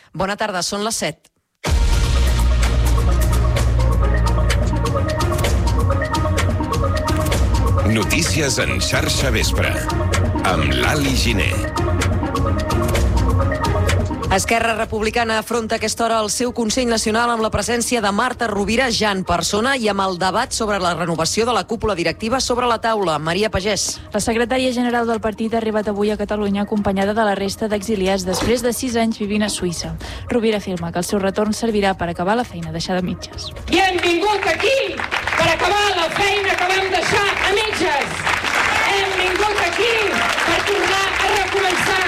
Bona tarda, són les 7. Notícies en xarxa vespre, amb l'Ali Giner. Esquerra Republicana afronta a aquesta hora el seu Consell Nacional amb la presència de Marta Rovira ja en persona i amb el debat sobre la renovació de la cúpula directiva sobre la taula. Maria Pagès. La secretària general del partit ha arribat avui a Catalunya acompanyada de la resta d'exiliats després de 6 anys vivint a Suïssa. Rovira afirma que el seu retorn servirà per acabar la feina deixada a mitges. I hem vingut aquí per acabar la feina que vam deixar a mitges. Hem vingut aquí per tornar a recomençar.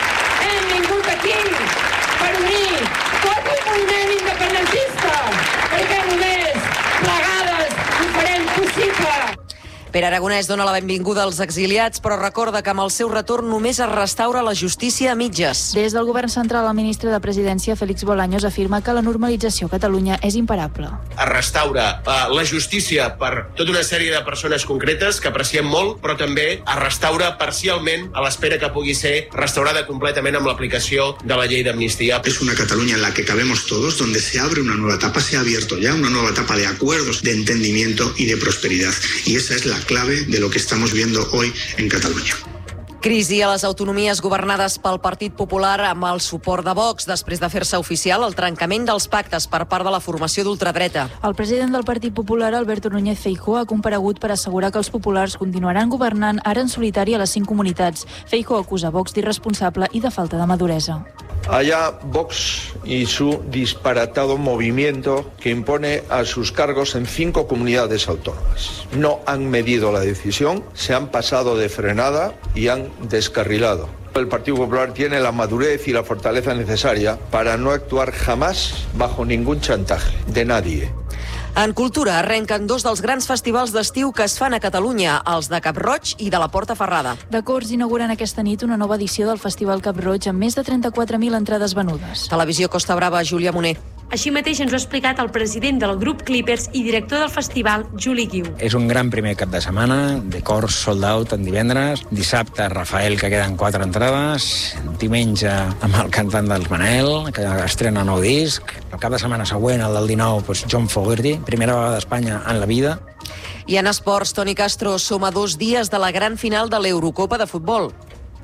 Hem vingut aquí per unir tot el moviment independentista, perquè només plegades ho farem possible. Pere Aragonès dona la benvinguda als exiliats, però recorda que amb el seu retorn només es restaura la justícia a mitges. Des del govern central, el ministre de Presidència, Félix Bolaños, afirma que la normalització a Catalunya és imparable. Es restaura la justícia per tota una sèrie de persones concretes que apreciem molt, però també es restaura parcialment a l'espera que pugui ser restaurada completament amb l'aplicació de la llei d'amnistia. Es una Cataluña en la que cabemos todos, donde se abre una nueva etapa, se ha abierto ya una nueva etapa de acuerdos, de entendimiento y de prosperidad. Y esa es la clave de lo que estamos viendo hoy en Cataluña. Crisi a les autonomies governades pel Partit Popular amb el suport de Vox després de fer-se oficial el trencament dels pactes per part de la formació d'ultradreta. El president del Partit Popular, Alberto Núñez Feijóo, ha comparegut per assegurar que els populars continuaran governant ara en solitari a les 5 comunitats. Feijóo acusa Vox d'irresponsable i de falta de maduresa. Allá Vox y su disparatado movimiento que impone a sus cargos en 5 comunidades autónomas. No han medido la decisión, se han pasado de frenada y han descarrilado. El Partido Popular tiene la madurez y la fortaleza necesaria para no actuar jamás bajo ningún chantaje de nadie. En cultura arrenquen 2 dels grans festivals d'estiu que es fan a Catalunya, els de Cap-roig i de la Porta Ferrada. De Corts inauguren aquesta nit una nova edició del Festival Cap-roig amb més de 34.000 entrades venudes. Televisió Costa Brava, Júlia Moner. Així mateix ens ho ha explicat el president del grup Clippers i director del festival, Juli Guiu. És un gran primer cap de setmana, de Corts sold out en divendres, dissabte Rafael, que queden 4 entrades, diumenge amb el cantant dels Manel, que estrena nou disc, el cap de setmana següent, el del 19, doncs John Fogerty, primera vegada d'Espanya en la vida. I en esports, Toni Castro suma 2 dies de la gran final de l'Eurocopa de futbol.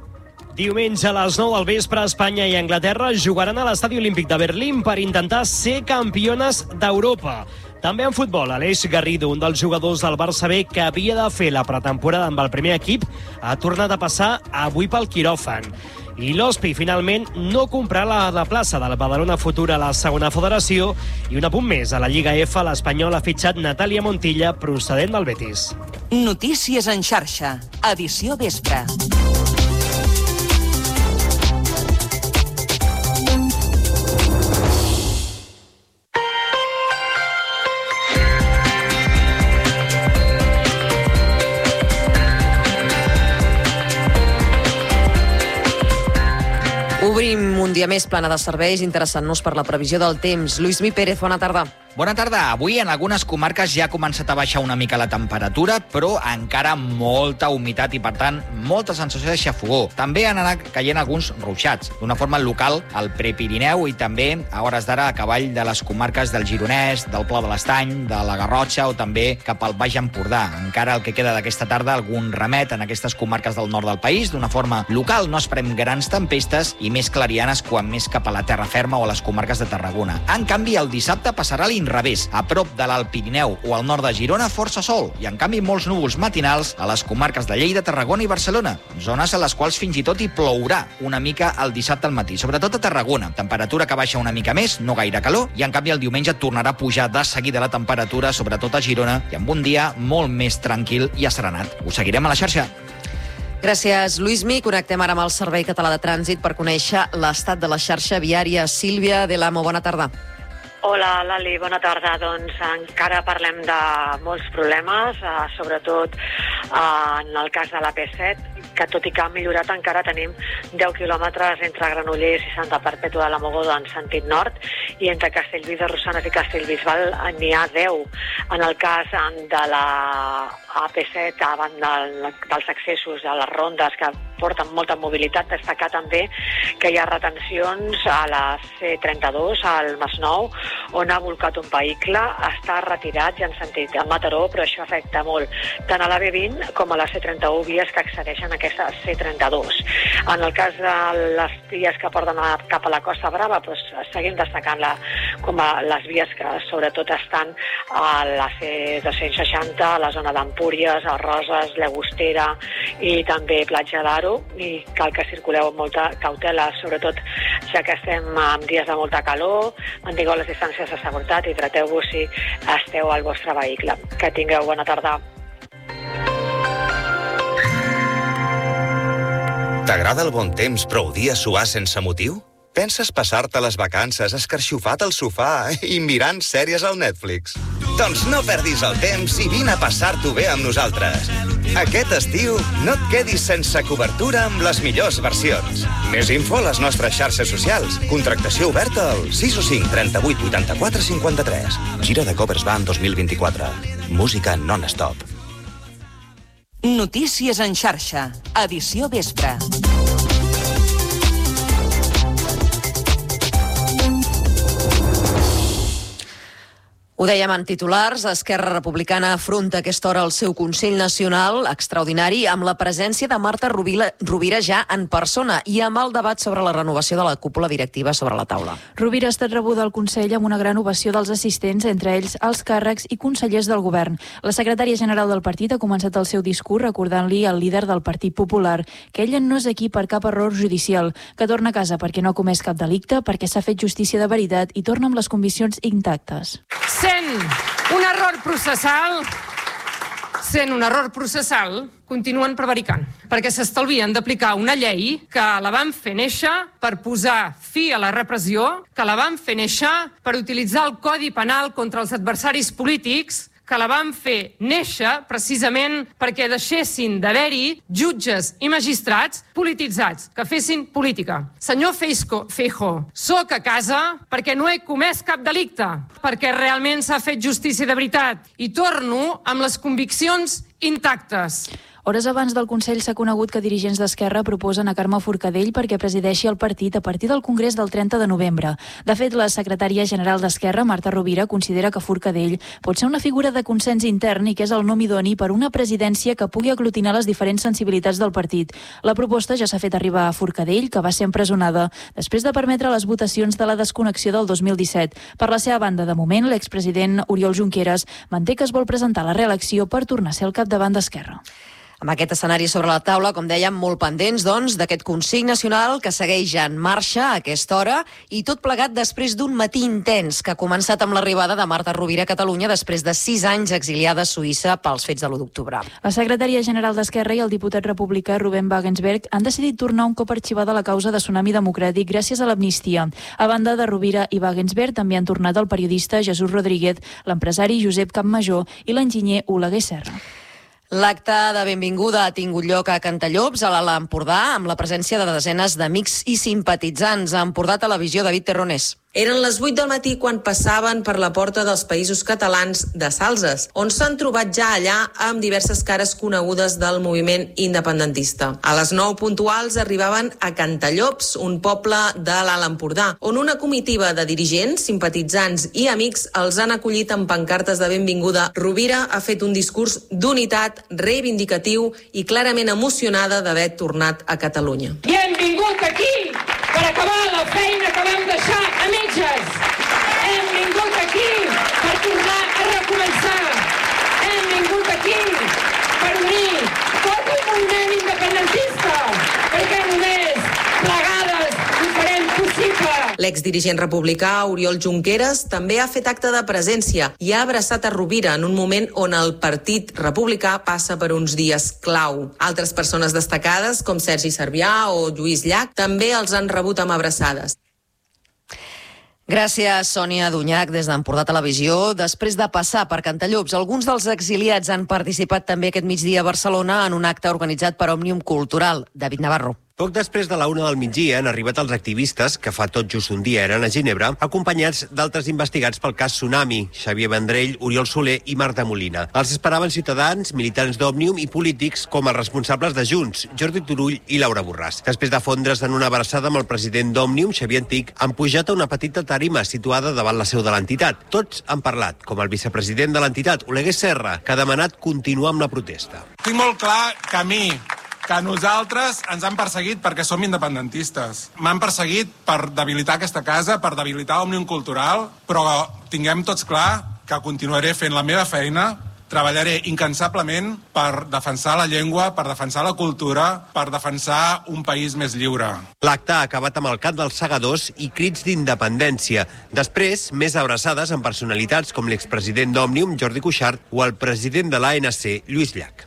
Diumenge a les 9 del vespre, Espanya i Anglaterra jugaran a l'Estadi Olímpic de Berlín per intentar ser campiones d'Europa. També en futbol, Aleix Garrido, un dels jugadors del Barça B que havia de fer la pretemporada amb el primer equip, ha tornat a passar avui pel quiròfan. I l'Hospi, finalment, no comprarà la plaça del Badalona Futur a la segona federació. I un apunt més, a la Lliga F, l'Espanyol ha fitxat Natàlia Montilla, procedent del Betis. Notícies en xarxa, edició vespre. Obrim un dia més plana de serveis, interessant-nos per la previsió del temps. Lluís Mi Pérez, bona tarda. Bona tarda. Avui en algunes comarques ja ha començat a baixar una mica la temperatura, però encara molta humitat i, per tant, molta sensació de xafogó. També han anat caient alguns ruixats, d'una forma local al Prepirineu i també a hores d'ara a cavall de les comarques del Gironès, del Pla de l'Estany, de la Garrotxa o també cap al Baix Empordà. Encara el que queda d'aquesta tarda, algun remet en aquestes comarques del nord del país. D'una forma local no esperem grans tempestes i més clarianes quan més cap a la terra ferma o a les comarques de Tarragona. En canvi, el dissabte passarà l'inrevés. A prop de l'Alt Pirineu o al nord de Girona, força sol, i en canvi molts núvols matinals a les comarques de Lleida, Tarragona i Barcelona, zones a les quals fins i tot hi plourà una mica el dissabte al matí, sobretot a Tarragona. Temperatura que baixa una mica més, no gaire calor, i en canvi el diumenge tornarà a pujar de seguida la temperatura, sobretot a Girona, i amb un dia molt més tranquil i asserenat. Us seguirem a la xarxa. Gràcies, Lluís Mi. Connectem ara amb el Servei Català de Trànsit per conèixer l'estat de la xarxa viària. Sílvia de l'Amo, bona tarda. Hola, Lali, bona tarda. Doncs encara parlem de molts problemes, sobretot en el cas de la P7, que tot i que ha millorat encara tenim 10 quilòmetres entre Granollers i Santa Perpètua de la Mogoda en sentit nord, i entre Castellví de Rosanes i Castellbisbal n'hi ha 10. En el cas de la AP7, davant dels accessos a les rondes que transport amb molta mobilitat. Destacar també que hi ha retencions a la C32, al Masnou, on ha volcat un vehicle, està retirat ja en sentit a Mataró, però això afecta molt tant a la B20 com a la C31, vies que accedeixen a aquesta C32. En el cas de les vies que porten cap a la Costa Brava, doncs, seguim destacant-la com a les vies que sobretot estan a la C260, a la zona d'Empúries, a Roses, Llagostera i també Platja d'Aro, i cal que circuleu amb molta cautela, sobretot ja que estem en dies de molta calor, mantingueu les distàncies de seguretat i trateu-vos si esteu al vostre vehicle. Que tingueu bona tarda. T'agrada el bon temps però odies suar sense motiu? Penses passar-te les vacances escarxofat al sofà i mirant sèries al Netflix? Doncs no perdis el temps i vine a passar-t'ho bé amb nosaltres. Aquest estiu no et quedis sense cobertura amb les millors versions. Més info a les nostres xarxes socials. Contractació oberta al 615 38 84 53. Gira de Covers Band 2024. Música non-stop. Notícies en xarxa. Edició vespre. Ho dèiem en titulars, Esquerra Republicana afronta a aquesta hora el seu Consell Nacional extraordinari amb la presència de Marta Rovira ja en persona i amb el debat sobre la renovació de la cúpula directiva sobre la taula. Rovira ha estat rebuda al Consell amb una gran ovació dels assistents, entre ells els càrrecs i consellers del govern. La secretària general del partit ha començat el seu discurs recordant-li al líder del Partit Popular que ella no és aquí per cap error judicial, que torna a casa perquè no ha comès cap delicte, perquè s'ha fet justícia de veritat i torna amb les conviccions intactes. Sent un error processal, continuen prevaricant, perquè s'estalvien d'aplicar una llei que la van fer néixer per posar fi a la repressió, que la van fer néixer per utilitzar el Codi Penal contra els adversaris polítics, que la van fer néixer precisament perquè deixessin d'haver-hi jutges i magistrats polititzats, que fessin política. Senyor Feijóo, soc a casa perquè no he comès cap delicte, perquè realment s'ha fet justícia de veritat i torno amb les conviccions intactes. Hores abans del Consell s'ha conegut que dirigents d'Esquerra proposen a Carme Forcadell perquè presideixi el partit a partir del Congrés del 30 de novembre. De fet, la secretària general d'Esquerra, Marta Rovira, considera que Forcadell pot ser una figura de consens intern i que és el nom idoni per una presidència que pugui aglutinar les diferents sensibilitats del partit. La proposta ja s'ha fet arribar a Forcadell, que va ser empresonada després de permetre les votacions de la desconnexió del 2017. Per la seva banda, de moment, l'expresident Oriol Junqueras manté que es vol presentar a la reelecció per tornar a ser al capdavant d'Esquerra. Amb aquest escenari sobre la taula, com dèiem, molt pendents, doncs, d'aquest Consell Nacional que segueix ja en marxa a aquesta hora i tot plegat després d'un matí intens que ha començat amb l'arribada de Marta Rovira a Catalunya després de 6 anys exiliada a Suïssa pels fets de l'1 d'octubre. La secretària general d'Esquerra i el diputat republicà Ruben Wagensberg han decidit tornar un cop arxivada la causa de Tsunami Democràtic gràcies a l'amnistia. A banda de Rovira i Wagensberg, també han tornat el periodista Jesús Rodríguez, l'empresari Josep Campmajor i l'enginyer Oleguer Serra. L'acte de benvinguda ha tingut lloc a Cantallops, a l'Alt Empordà, amb la presència de desenes d'amics i simpatitzants. A Empordà Televisió, David Terronés. Eren les 8 del matí quan passaven per la porta dels Països Catalans de Salses, on s'han trobat ja allà amb diverses cares conegudes del moviment independentista. A les 9 puntuals arribaven a Cantallops, un poble de l'Alt Empordà, on una comitiva de dirigents, simpatitzants i amics els han acollit amb pancartes de benvinguda. Rovira ha fet un discurs d'unitat, reivindicatiu i clarament emocionada d'haver tornat a Catalunya. I hem vingut aquí per acabar la feina que vam deixar a mitges. Hem vingut aquí per tornar a recomençar. Hem vingut aquí per unir tot el moviment independentista, perquè només plegades ho farem possible. L'exdirigent republicà Oriol Junqueras també ha fet acte de presència i ha abraçat a Rovira en un moment on el Partit Republicà passa per uns dies clau. Altres persones destacades, com Sergi Sarbià o Lluís Llach, també els han rebut amb abraçades. Gràcies, Sònia Dunyac, des d'Empordà Televisió. Després de passar per Cantallops, alguns dels exiliats han participat també aquest migdia a Barcelona en un acte organitzat per Òmnium Cultural. David Navarro. Poc després de la 1 del migdia han arribat els activistes, que fa tot just un dia eren a Ginebra, acompanyats d'altres investigats pel cas Tsunami, Xavier Vendrell, Oriol Soler i Marta Molina. Els esperaven ciutadans, militants d'Òmnium i polítics com els responsables de Junts, Jordi Turull i Laura Borràs. Després de fondre's en una abraçada amb el president d'Òmnium, Xavier Antic, han pujat a una petita tarima situada davant la seu de l'entitat. Tots han parlat, com el vicepresident de l'entitat, Oleguer Serra, que ha demanat continuar amb la protesta. Tinc molt clar que nosaltres ens han perseguit perquè som independentistes. M'han perseguit per debilitar aquesta casa, per debilitar Òmnium Cultural, però tinguem tots clar que continuaré fent la meva feina, treballaré incansablement per defensar la llengua, per defensar la cultura, per defensar un país més lliure. L'acte ha acabat amb el cant dels segadors i crits d'independència. Després, més abraçades amb personalitats com l'expresident d'Òmnium, Jordi Cuixart, o el president de l'ANC, Lluís Llach.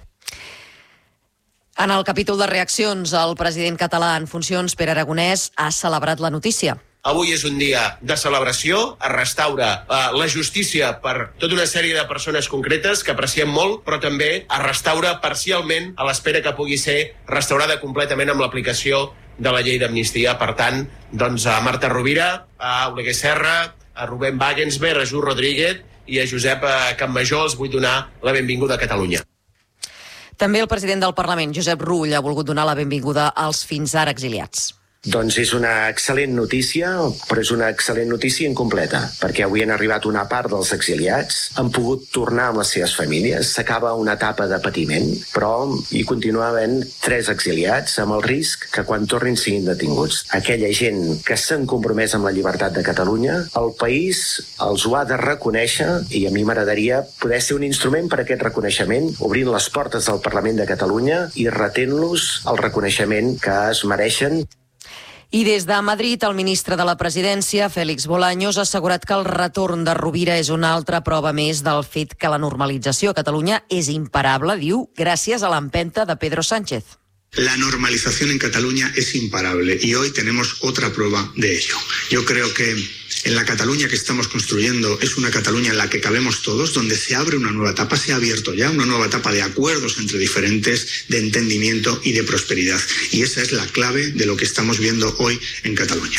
En el capítol de reaccions, el president català en funcions, Pere Aragonès, ha celebrat la notícia. Avui és un dia de celebració, es restaura la justícia per tota una sèrie de persones concretes que apreciem molt, però també es restaura parcialment a l'espera que pugui ser restaurada completament amb l'aplicació de la llei d'amnistia. Per tant, doncs, a Marta Rovira, a Oleguer Serra, a Rubén Wagensberg, a Just Rodríguez i a Josep Campmajor els vull donar la benvinguda a Catalunya. També el president del Parlament, Josep Rull, ha volgut donar la benvinguda als fins ara exiliats. Doncs és una excel·lent notícia, però és una excel·lent notícia incompleta, perquè avui han arribat una part dels exiliats, han pogut tornar amb les seves famílies, s'acaba una etapa de patiment, però hi continua havent 3 exiliats amb el risc que quan tornin siguin detinguts. Aquella gent que s'han compromès amb la llibertat de Catalunya, el país els ho ha de reconèixer i a mi m'agradaria poder ser un instrument per a aquest reconeixement, obrint les portes del Parlament de Catalunya i retent-los el reconeixement que es mereixen. I des de Madrid, el ministre de la Presidència, Félix Bolaños, ha assegurat que el retorn de Rovira és una altra prova més del fet que la normalització a Catalunya és imparable, diu, gràcies a l'empenta de Pedro Sánchez. La normalización en Cataluña es imparable y hoy tenemos otra prueba de ello. Yo creo que en la Cataluña que estamos construyendo es una Cataluña en la que cabemos todos, donde se abre una nueva etapa, se ha abierto ya una nueva etapa de acuerdos entre diferentes, de entendimiento y de prosperidad. Y esa es la clave de lo que estamos viendo hoy en Catalunya.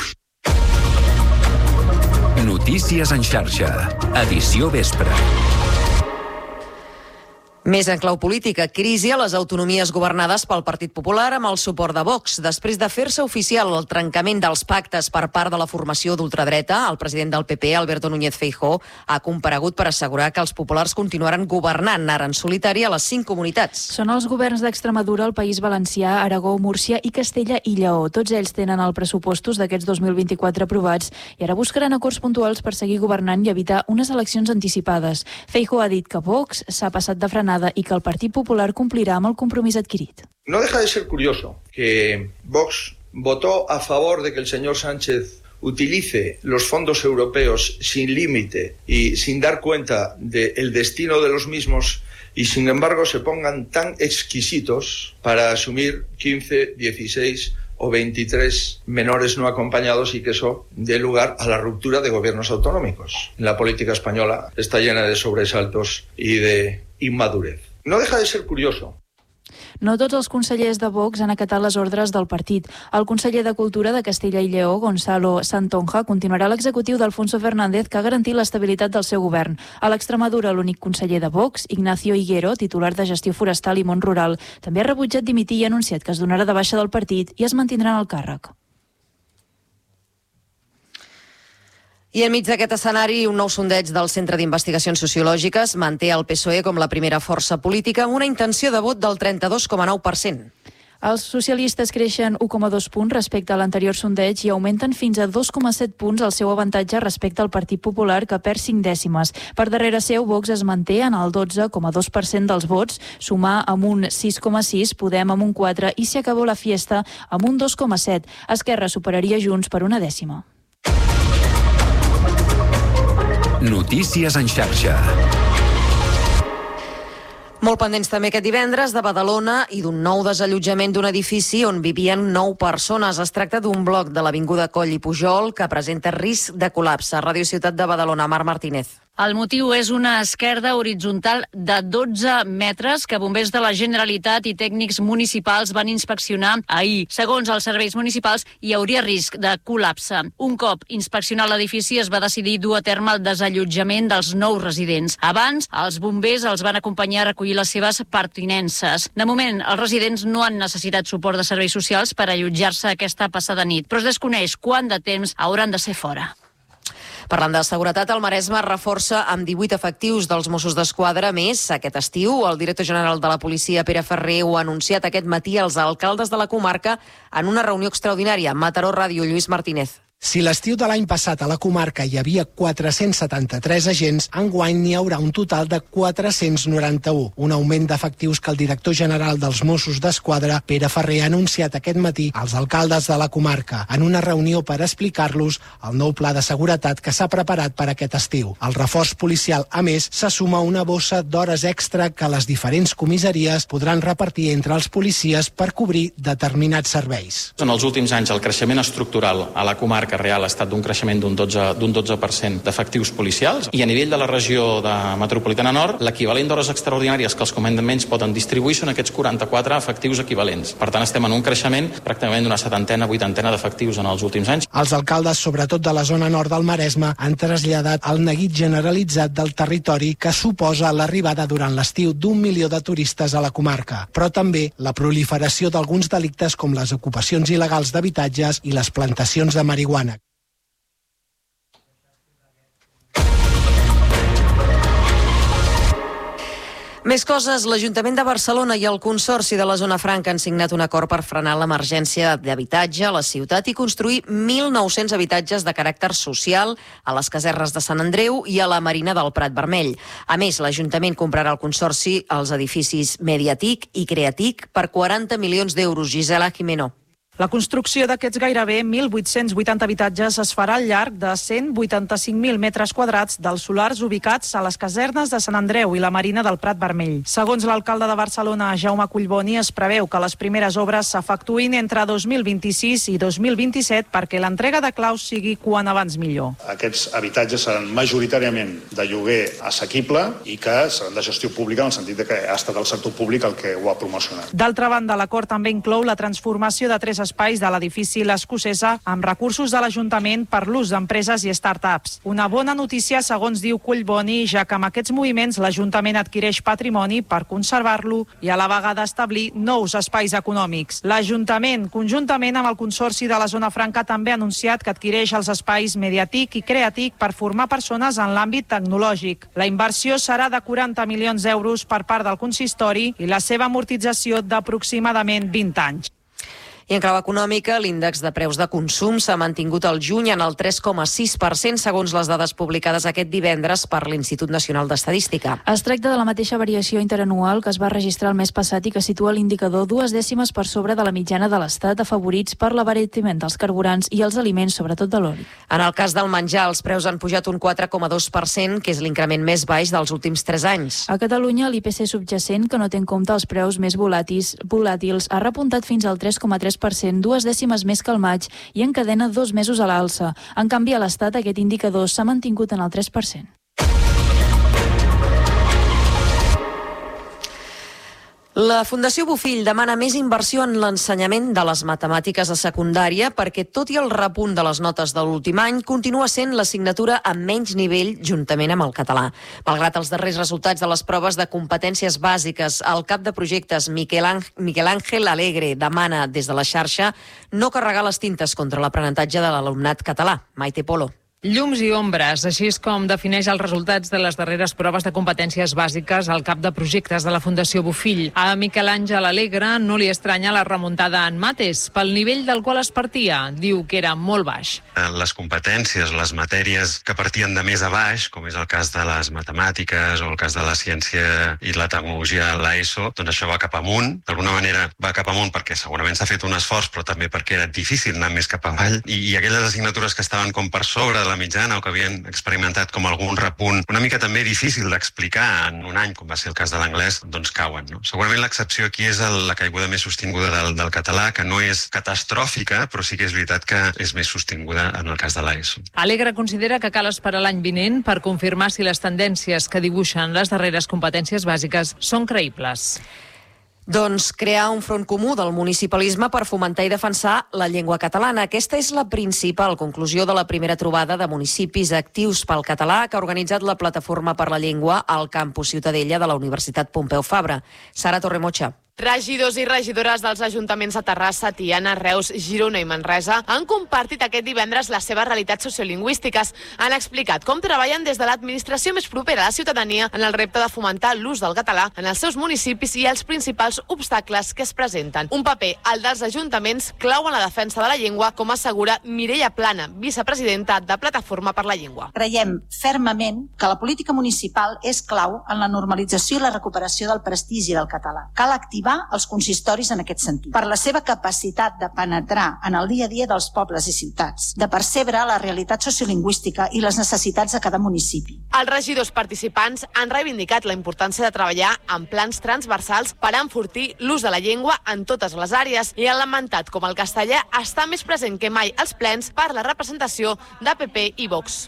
Notícies en xarxa, edició vespre. Més en clau política, crisi a les autonomies governades pel Partit Popular amb el suport de Vox. Després de fer-se oficial el trencament dels pactes per part de la formació d'ultradreta, el president del PP, Alberto Núñez Feijóo, ha comparegut per assegurar que els populars continuaran governant ara en solitari a les 5 comunitats. Són els governs d'Extremadura, el País Valencià, Aragó, Múrcia i Castella i Lleó. Tots ells tenen els pressupostos d'aquests 2024 aprovats i ara buscaran acords puntuals per seguir governant i evitar unes eleccions anticipades. Feijóo ha dit que Vox s'ha passat de frenada y que el Partido Popular cumplirá amb el compromís adquirit. No deja de ser curioso que Vox votó a favor de que el señor Sánchez utilice los fondos europeos sin límite y sin dar cuenta del destino de los mismos y sin embargo se pongan tan exquisitos para asumir 15, 16 o 23 menores no acompañados y que eso dé lugar a la ruptura de gobiernos autonómicos. La política española está llena de sobresaltos y de inmadurez. No deja de ser curioso. No tots els consellers de Vox han acatat les ordres del partit. El conseller de Cultura de Castella i Lleó, Gonzalo Santonja, continuarà l'executiu d'Alfonso Fernández, que ha garantit l'estabilitat del seu govern. A l'Extremadura, l'únic conseller de Vox, Ignacio Higuero, titular de Gestió Forestal i Món Rural, també ha rebutjat dimitir i ha anunciat que es donarà de baixa del partit i es mantindrà en el càrrec. I enmig d'aquest escenari, un nou sondeig del Centre d'Investigacions Sociològiques manté el PSOE com la primera força política amb una intenció de vot del 32,9%. Els socialistes creixen 1,2 punts respecte a l'anterior sondeig i augmenten fins a 2,7 punts el seu avantatge respecte al Partit Popular, que perd 5 dècimes. Per darrere seu, Vox es manté en el 12,2% dels vots, Sumar amb un 6,6, Podem amb un 4 i Si acabó la fiesta amb un 2,7. Esquerra superaria Junts per una dècima. Notícies en xarxa. Molt pendents també aquest divendres de Badalona i d'un nou desallotjament d'un edifici on vivien 9 persones. Es tracta d'un bloc de l'Avinguda Coll i Pujol que presenta risc de col·lapse. Ràdio Ciutat de Badalona, Marc Martínez. El motiu és una esquerda horitzontal de 12 metres que bombers de la Generalitat i tècnics municipals van inspeccionar ahir. Segons els serveis municipals, hi hauria risc de col·lapse. Un cop inspeccionat l'edifici, es va decidir dur a terme el desallotjament dels nous residents. Abans, els bombers els van acompanyar a recollir les seves pertinences. De moment, els residents no han necessitat suport de serveis socials per allotjar-se aquesta passada nit, però es desconeix quant de temps hauran de ser fora. Parlant de seguretat, el Maresme reforça amb 18 efectius dels Mossos d'Esquadra més aquest estiu. El director general de la policia, Pere Ferrer, ho ha anunciat aquest matí als alcaldes de la comarca en una reunió extraordinària. Mataró Ràdio, Lluís Martínez. Si l'estiu de l'any passat a la comarca hi havia 473 agents, enguany n'hi haurà un total de 491, un augment d'efectius que el director general dels Mossos d'Esquadra, Pere Ferrer, ha anunciat aquest matí als alcaldes de la comarca en una reunió per explicar-los el nou pla de seguretat que s'ha preparat per aquest estiu. El reforç policial, a més, se suma una bossa d'hores extra que les diferents comissaries podran repartir entre els policies per cobrir determinats serveis. En els últims anys el creixement estructural a la comarca real ha estat d'un creixement d'un 12% d'efectius policials, i a nivell de la regió de metropolitana nord, l'equivalent d'hores extraordinàries que els comandaments poden distribuir són aquests 44 efectius equivalents. Per tant, estem en un creixement pràcticament d'una 70, 80 d'efectius en els últims anys. Els alcaldes, sobretot de la zona nord del Maresme, han traslladat el neguit generalitzat del territori que suposa l'arribada durant l'estiu d'1 milió de turistes a la comarca, però també la proliferació d'alguns delictes com les ocupacions il·legals d'habitatges i les plantacions de marihuana. Més coses, l'Ajuntament de Barcelona i el Consorci de la Zona Franca han signat un acord per frenar l'emergència d'habitatge a la ciutat i construir 1.900 habitatges de caràcter social a les casernes de Sant Andreu i a la Marina del Prat Vermell. A més, l'Ajuntament comprarà al Consorci els edificis Mediatic i Creatic per 40 milions d'euros. Gisela Jimeno. La construcció d'aquests gairebé 1.880 habitatges es farà al llarg de 185.000 metres quadrats dels solars ubicats a les casernes de Sant Andreu i la Marina del Prat Vermell. Segons l'alcalde de Barcelona, Jaume Collboni, es preveu que les primeres obres s'efectuïn entre 2026 i 2027 perquè l'entrega de claus sigui quan abans millor. Aquests habitatges seran majoritàriament de lloguer assequible i que seran de gestió pública en el sentit que ha estat el sector públic el que ho ha promocionat. D'altra banda, l'acord també inclou la transformació de 3 espais de l'edifici l'Escocesa amb recursos de l'Ajuntament per l'ús d'empreses i start-ups. Una bona notícia, segons diu Collboni, ja que amb aquests moviments l'Ajuntament adquireix patrimoni per conservar-lo i a la vegada establir nous espais econòmics. L'Ajuntament, conjuntament amb el Consorci de la Zona Franca, també ha anunciat que adquireix els espais Mediatic i Creatic per formar persones en l'àmbit tecnològic. La inversió serà de 40 milions d'euros per part del consistori i la seva amortització d'aproximadament 20 anys. I en clau econòmica, l'índex de preus de consum s'ha mantingut al juny en el 3,6% segons les dades publicades aquest divendres per l'Institut Nacional d'Estadística. Es tracta de la mateixa variació interanual que es va registrar el mes passat i que situa l'indicador 2 dècimes per sobre de la mitjana de l'Estat, afavorits per l'abaratiment dels carburants i els aliments, sobretot de l'oli. En el cas del menjar, els preus han pujat un 4,2%, que és l'increment més baix dels últims 3 anys. A Catalunya, l'IPC subjacent, que no té en compte els preus més volàtils, ha repuntat fins al 3,3%, 2 dècimes més que el maig, i encadena 2 mesos a l'alça. En canvi, a l'Estat aquest indicador s'ha mantingut en el 3%. La Fundació Bofill demana més inversió en l'ensenyament de les matemàtiques a secundària perquè, tot i el repunt de les notes de l'últim any, continua sent l'assignatura amb menys nivell juntament amb el català. Malgrat els darrers resultats de les proves de competències bàsiques, el cap de projectes Miquel Ángel Alegre demana des de la xarxa no carregar les tintes contra l'aprenentatge de l'alumnat català. Maite Polo. Llums i ombres, així és com defineix els resultats de les darreres proves de competències bàsiques al cap de projectes de la Fundació Bofill. A Miquel Àngel Alegre no li estranya la remuntada en mates, pel nivell del qual es partia. Diu que era molt baix. Les competències, les matèries que partien de més a baix, com és el cas de les matemàtiques o el cas de la ciència i la tecnologia a l'ESO, doncs això va cap amunt. D'alguna manera va cap amunt perquè segurament s'ha fet un esforç, però també perquè era difícil anar més cap avall. I aquelles assignatures que estaven com per sobre de la mitjana o que havien experimentat com algun repunt una mica també difícil d'explicar en un any, com va ser el cas de l'anglès, doncs cauen. No? Segurament l'excepció aquí és la caiguda més sostinguda del català, que no és catastròfica, però sí que és veritat que és més sostinguda en el cas de l'ESO. Alegre considera que cal esperar l'any vinent per confirmar si les tendències que dibuixen les darreres competències bàsiques són creïbles. Doncs crear un front comú del municipalisme per fomentar i defensar la llengua catalana. Aquesta és la principal conclusió de la primera trobada de municipis actius pel català que ha organitzat la Plataforma per la Llengua al campus Ciutadella de la Universitat Pompeu Fabra. Sara Torremocha. Regidors i regidores dels ajuntaments de Terrassa, Tiana, Reus, Girona i Manresa han compartit aquest divendres les seves realitats sociolingüístiques. Han explicat com treballen des de l'administració més propera a la ciutadania en el repte de fomentar l'ús del català en els seus municipis i els principals obstacles que es presenten. Un paper, el dels ajuntaments, clau en la defensa de la llengua, com assegura Mireia Plana, vicepresidenta de Plataforma per la Llengua. Creiem fermament que la política municipal és clau en la normalització i la recuperació del prestigi del català. Cal activar els consistoris en aquest sentit, per la seva capacitat de penetrar en el dia a dia dels pobles i ciutats, de percebre la realitat sociolingüística i les necessitats de cada municipi. Els regidors participants han reivindicat la importància de treballar en plans transversals per enfortir l'ús de la llengua en totes les àrees i han lamentat com el castellà està més present que mai als plens per la representació de PP i Vox.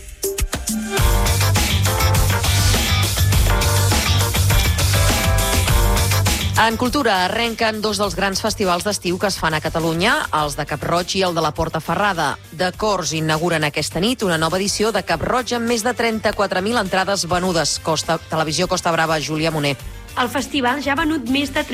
En cultura arrenquen dos dels grans festivals d'estiu que es fan a Catalunya, els de Cap-roig i el de la Portaferrada. De Cors inauguren aquesta nit una nova edició de Cap-roig amb més de 34.000 entrades venudes. Televisió Costa Brava, Júlia Moner. El festival ja ha venut més de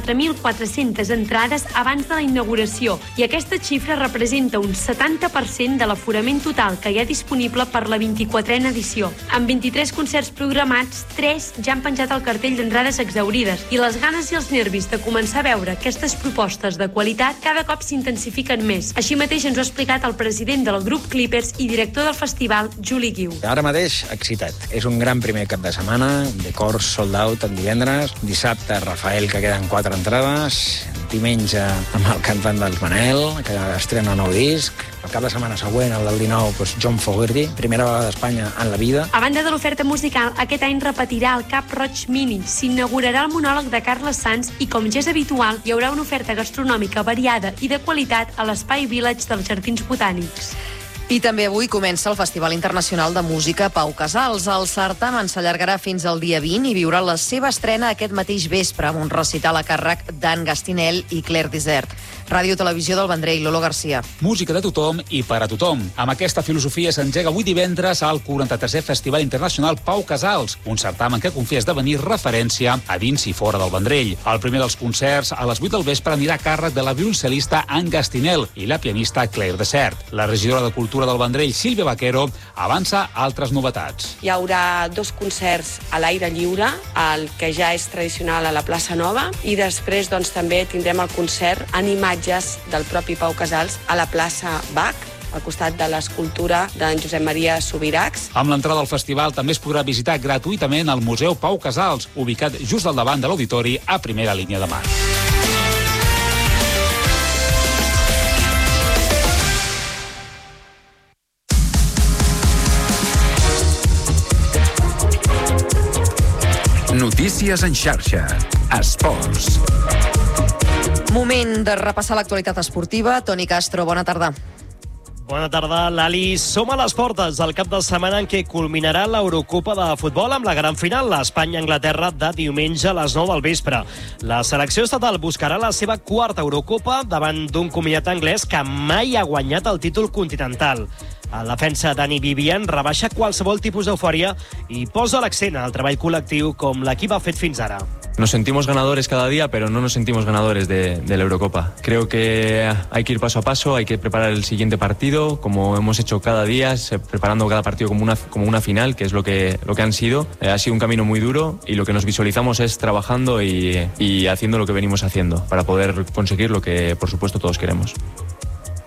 34.400 entrades abans de la inauguració i aquesta xifra representa un 70% de l'aforament total que hi ha disponible per la 24a edició. Amb 23 concerts programats, 3 ja han penjat el cartell d'entrades exhaurides i les ganes i els nervis de començar a veure aquestes propostes de qualitat cada cop s'intensifiquen més. Així mateix ens ho ha explicat el president del grup Clippers i director del festival, Juli Guiu. Ara mateix, excitat. És un gran primer cap de setmana, de Cors sold out en divendres. Dissabte, Rafael, que queden 4 entrades. Diumenge, amb el cantant del Manel, que estrena nou disc. El cap de setmana següent, el del 19, John Fogerty, primera vegada d'Espanya en la vida. A banda de l'oferta musical, aquest any repetirà el Cap-roig Mini. S'inaugurarà el monòleg de Carles Sans i, com ja és habitual, hi haurà una oferta gastronòmica variada i de qualitat a l'Espai Village dels Jardins Botànics. I també avui comença el Festival Internacional de Música Pau Casals. El certamen s'allargarà fins al dia 20 i viurà la seva estrena aquest mateix vespre amb un recital a càrrec d'Anne Gastinel i Claire Desert. Ràdio Televisió del Vendrell, Lolo Garcia. Música de tothom i per a tothom. Amb aquesta filosofia s'engega avui divendres al 43è Festival Internacional Pau Casals, un certamen que confia esdevenir referència a dins i fora del Vendrell. El primer dels concerts, a les 8 del vespre, anirà a càrrec de la violoncel·lista Anne Gastinel i la pianista Claire Desert. La regidora de Cultura del Vendrell, Sílvia Vaquero, avança altres novetats. Hi haurà 2 concerts a l'aire lliure, el que ja és tradicional a la plaça Nova, i després també tindrem el concert en imatges del propi Pau Casals a la plaça Bach, al costat de l'escultura d'en Josep Maria Subirachs. Amb l'entrada al festival també es podrà visitar gratuïtament el Museu Pau Casals, ubicat just al davant de l'auditori a primera línia de mar. Notícies en xarxa. Esports. Moment de repassar l'actualitat esportiva. Toni Castro, bona tarda. Bona tarda, Lali. Som a les portes del cap de setmana en què culminarà l'Eurocopa de futbol amb la gran final, l'Espanya-Anglaterra, de diumenge a les 9 del vespre. La selecció estatal buscarà la seva 4ª Eurocopa davant d'un combinat anglès que mai ha guanyat el títol continental. El defensa Dani Vivian rebaixa qualsevol tipus d'eufòria i posa l'accent al treball col·lectiu com l'equip ha fet fins ara. Nos sentimos ganadores cada día, pero no nos sentimos ganadores de la Eurocopa. Creo que hay que ir paso a paso, hay que preparar el siguiente partido, como hemos hecho cada día, preparando cada partido como una final, que es lo que han sido. Ha sido un camino muy duro y lo que nos visualizamos es trabajando y haciendo lo que venimos haciendo para poder conseguir lo que, por supuesto, todos queremos.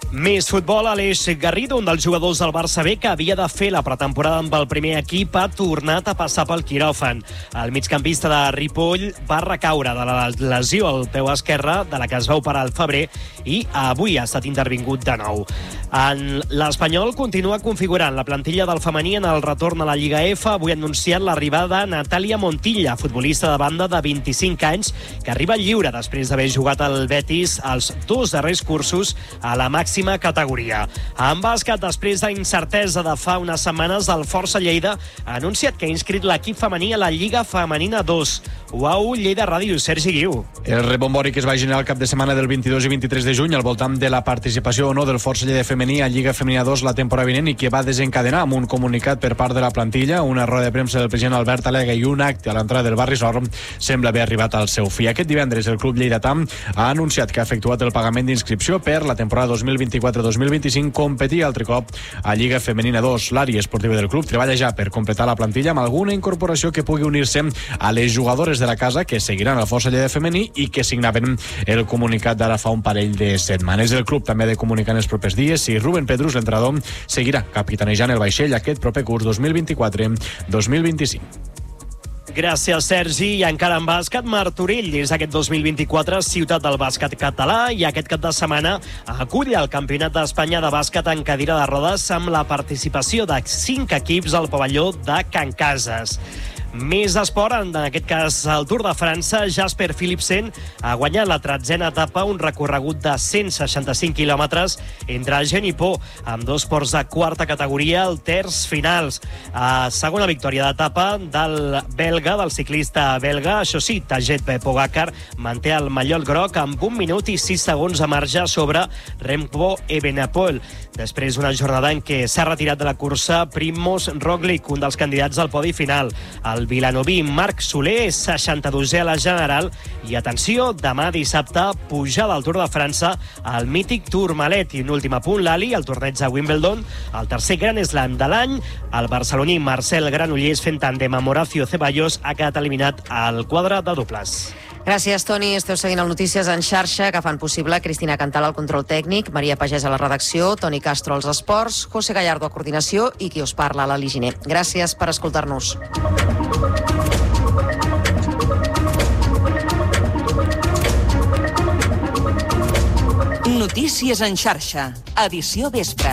Més futbol. Aleix Garrido, un dels jugadors del Barça B que havia de fer la pretemporada amb el primer equip, ha tornat a passar pel quiròfan. El migcampista de Ripoll va recaure de la lesió al peu esquerre, de la que es va operar al febrer, i avui ha estat intervingut de nou. L'Espanyol continua configurant la plantilla del femení en el retorn a la Lliga F. Avui ha anunciat l'arribada de Natàlia Montilla, futbolista de banda de 25 anys, que arriba lliure després d'haver jugat al Betis els 2 darrers cursos a la màxima categoria. En bàsquet, després d'incertesa de fa unes setmanes, el Força Lleida ha anunciat que ha inscrit l'equip femení a la Lliga Femenina 2. Uau, Lleida Ràdio, Sergi Guiu. El rebombori que es va generar el cap de setmana del 22 i 23 de juny al voltant de la participació o no del Força Lleida femení a Lliga Femenina 2 la temporada vinent i que va desencadenar amb un comunicat per part de la plantilla, una roda de premsa del president Albert Alega i un acte a l'entrada del Barri Sor, sembla haver arribat al seu fi. Aquest divendres el club lleidatà ha anunciat que ha efectuat el pagament d'inscripció per la temporada 2024-2025, competir altre cop a Lliga Femenina 2. L'àrea esportiva del club treballa ja per completar la plantilla amb alguna incorporació que pugui unir-se a les jugadores de la casa que seguiran al Força Lleida femení i que signaven el comunicat d'ara fa un parell de setmanes. El club també ha de comunicar en els propers dies si Rubén Pedrus, l'entrenador, seguirà capitanejant el vaixell aquest proper curs 2024-2025. Gràcies, Sergi. I encara en bàsquet, Martorell és aquest 2024 ciutat del bàsquet català i aquest cap de setmana acull el Campionat d'Espanya de bàsquet en cadira de rodes amb la participació de 5 equips al pavelló de Can Cases. Més esport, en aquest cas el Tour de França. Jasper Philipsen ha guanyat la 13a etapa, un recorregut de 165 quilòmetres entre Gent i Po, amb 2 ports de quarta categoria al terç finals. Segona victòria d'etapa del belga, del ciclista belga. Això sí, Tadej Pogacar manté el mallot groc amb 1 minut i 6 segons de marge sobre Remco Evenepoel. Després d'una jornada en què s'ha retirat de la cursa Primož Roglič, un dels candidats al podi final. El vilanoví Marc Soler és 62è a la general i, atenció, demà dissabte pujada al Tour de França al mític Tourmalet. I un últim apunt, l'Ali, el torneig de Wimbledon, el tercer Grand Slam de l'any. El barceloní Marcel Granollers fent tàndem amb Horacio Ceballos ha quedat eliminat al quadre de dobles. Gràcies, Toni. Esteu seguint el Notícies en xarxa, que fan possible Cristina Cantal al control tècnic, Maria Pagès a la redacció, Toni Castro als esports, José Gallardo a coordinació i qui us parla, l'Ali Giner. Gràcies per escoltar-nos. Notícies en xarxa, edició vespre.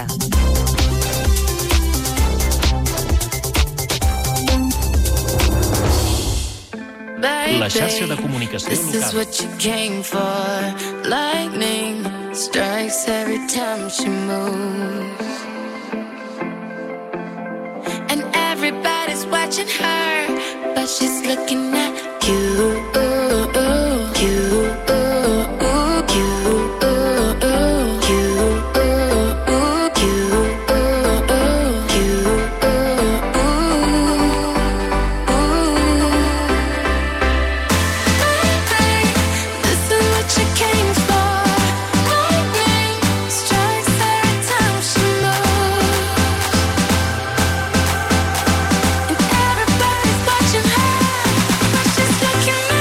La xarxa de comunicació This is what you came for. Lightning strikes every time she moves. And everybody's watching her, but she's looking at you. Looking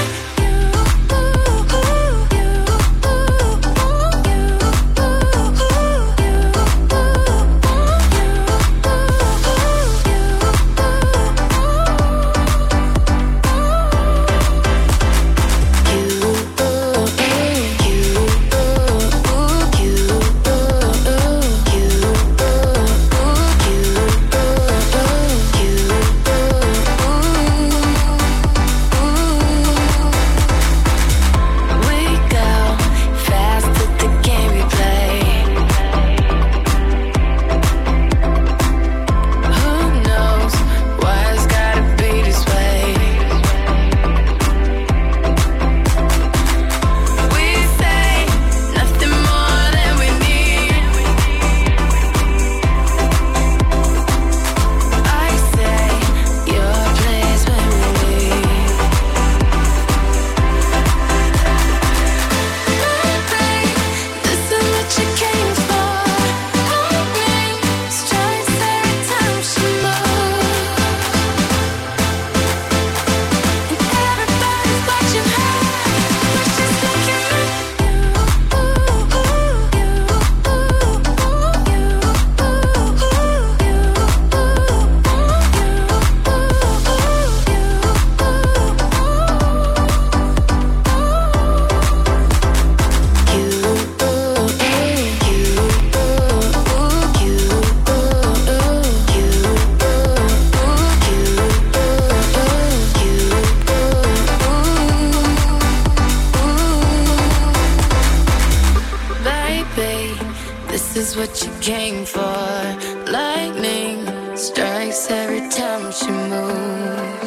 strikes every time she moves.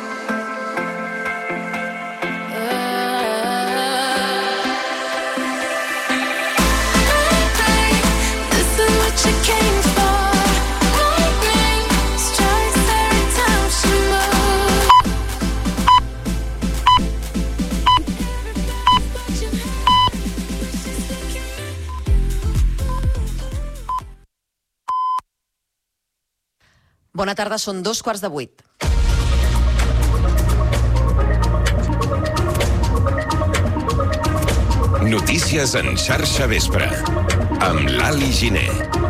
This is what you came for. Lightning strikes every time she moves. Bona tarda, són 7:45. Notícies en xarxa vespre, amb l'Ali Giner.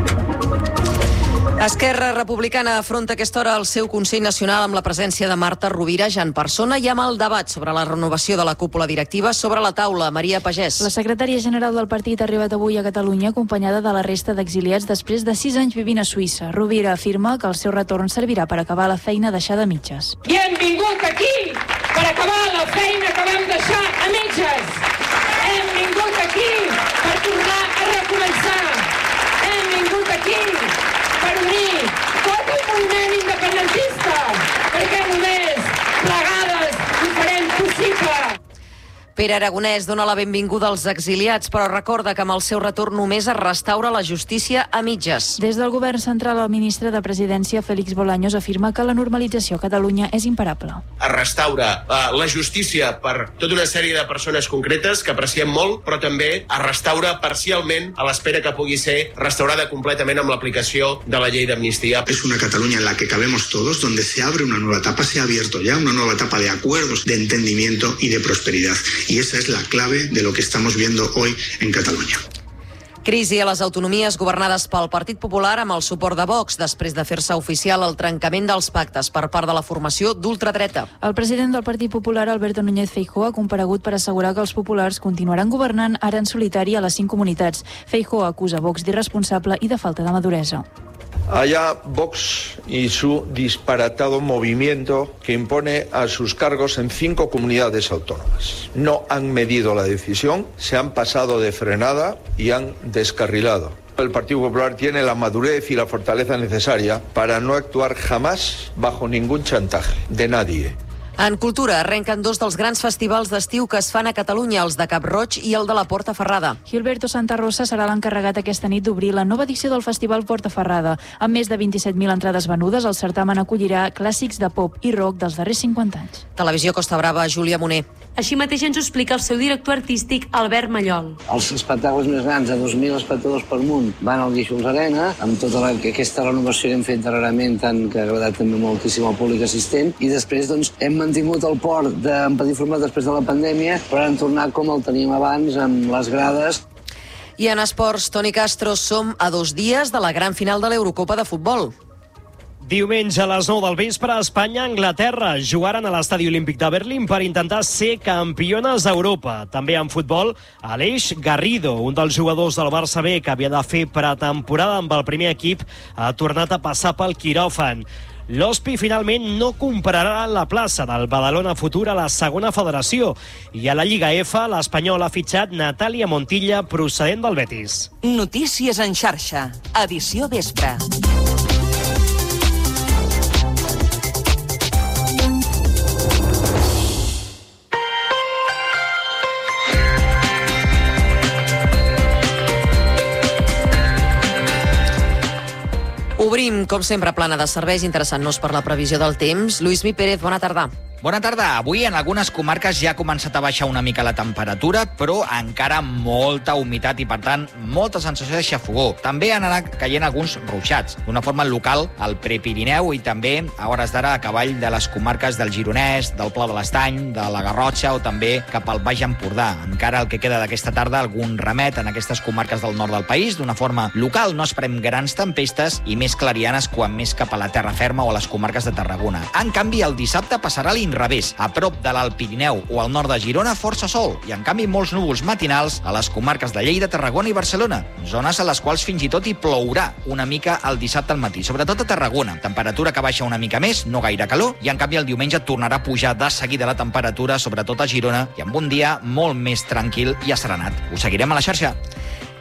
Esquerra Republicana afronta a aquesta hora el seu Consell Nacional amb la presència de Marta Rovira ja en persona i amb el debat sobre la renovació de la cúpula directiva sobre la taula. Maria Pagès. La secretària general del partit ha arribat avui a Catalunya acompanyada de la resta d'exiliats després de 6 anys vivint a Suïssa. Rovira afirma que el seu retorn servirà per acabar la feina deixada a mitges. I hem vingut aquí per acabar la feina que vam deixar a mitges. Hem vingut aquí per tornar a recomençar. Hem vingut aquí per unir tot el moviment independentista, perquè només plegades ho farem possible. Pere Aragonès dona la benvinguda als exiliats, però recorda que amb el seu retorn només es restaura la justícia a mitges. Des del govern central, el ministre de Presidència, Félix Bolaños, afirma que la normalització a Catalunya és imparable. Es restaura la justícia per tota una sèrie de persones concretes que apreciem molt, però també es restaura parcialment a l'espera que pugui ser restaurada completament amb l'aplicació de la llei d'amnistia. Es una Cataluña en la que cabemos todos, donde se abre una nueva etapa, se ha abierto ya una nueva etapa de acuerdos, de entendimiento y de prosperidad. Y esa es la clave de lo que estamos viendo hoy en Cataluña. Crisi a les autonomies governades pel Partit Popular amb el suport de Vox, després de fer-se oficial el trencament dels pactes per part de la formació d'ultradreta. El president del Partit Popular, Alberto Núñez Feijóo, ha comparegut per assegurar que els populars continuaran governant ara en solitari a les 5 comunitats. Feijóo acusa Vox d'irresponsable i de falta de maduresa. Allá Vox y su disparatado movimiento que impone a sus cargos en 5 comunidades autónomas. No han medido la decisión, se han pasado de frenada y han descarrilado. El Partido Popular tiene la madurez y la fortaleza necesaria para no actuar jamás bajo ningún chantaje de nadie. En cultura, arrenquen 2 dels grans festivals d'estiu que es fan a Catalunya, els de Cap Roig i el de la Porta Ferrada. Gilberto Santa Rosa serà l'encarregat aquesta nit d'obrir la nova edició del Festival Porta Ferrada. Amb més de 27.000 entrades venudes, el certamen acollirà clàssics de pop i rock dels darrers 50 anys. Televisió Costa Brava, Júlia Moner. Així mateix ens ho explica el seu director artístic, Albert Mallol. Els espectacles més grans, de 2.000 espectadors per munt, van al Guíxols Arena, amb tota aquesta renovació que hem fet darrerament, que ha agradat també moltíssim al públic assistent, i després doncs, hem mantingut el port d'Empatí Format després de la pandèmia, però han tornat com el teníem abans, amb les grades. I en esports, Toni Castro, som a 2 dies de la gran final de l'Eurocopa de futbol. Diumenge a les 9 del vespre, Espanya i Anglaterra jugaren a l'Estadi Olímpic de Berlín per intentar ser campiones d'Europa. També en futbol, Aleix Garrido, un dels jugadors del Barça B que havia de fer pretemporada amb el primer equip, ha tornat a passar pel quiròfan. L'Hospi finalment no comprarà la plaça del Badalona Futur a la segona federació. I a la Lliga F, l'Espanyol ha fitxat Natàlia Montilla, procedent del Betis. Notícies en xarxa, edició vespre. Obrim, com sempre, plana de serveis, interessant-nos per la previsió del temps. Lluís Mi Pérez, bona tarda. Bona tarda. Avui en algunes comarques ja ha començat a baixar una mica la temperatura, però encara molta humitat i, per tant, molta sensació de xafogó. També han anat caient alguns ruixats, d'una forma local al Prepirineu i també a hores d'ara a cavall de les comarques del Gironès, del Pla de l'Estany, de la Garrotxa o també cap al Baix Empordà. Encara el que queda d'aquesta tarda, algun remet en aquestes comarques del nord del país, d'una forma local. No esperem grans tempestes i més clarianes quan més cap a la terra ferma o a les comarques de Tarragona. En canvi, el dissabte passarà l'inrevés. A prop de l'Alt Pirineu o al nord de Girona, força sol, i en canvi molts núvols matinals a les comarques de Lleida, Tarragona i Barcelona, zones a les quals fins i tot hi plourà una mica el dissabte al matí, sobretot a Tarragona. Temperatura que baixa una mica més, no gaire calor, i en canvi el diumenge tornarà a pujar de seguida la temperatura, sobretot a Girona, i amb un dia molt més tranquil i asserenat. Us seguirem a la xarxa.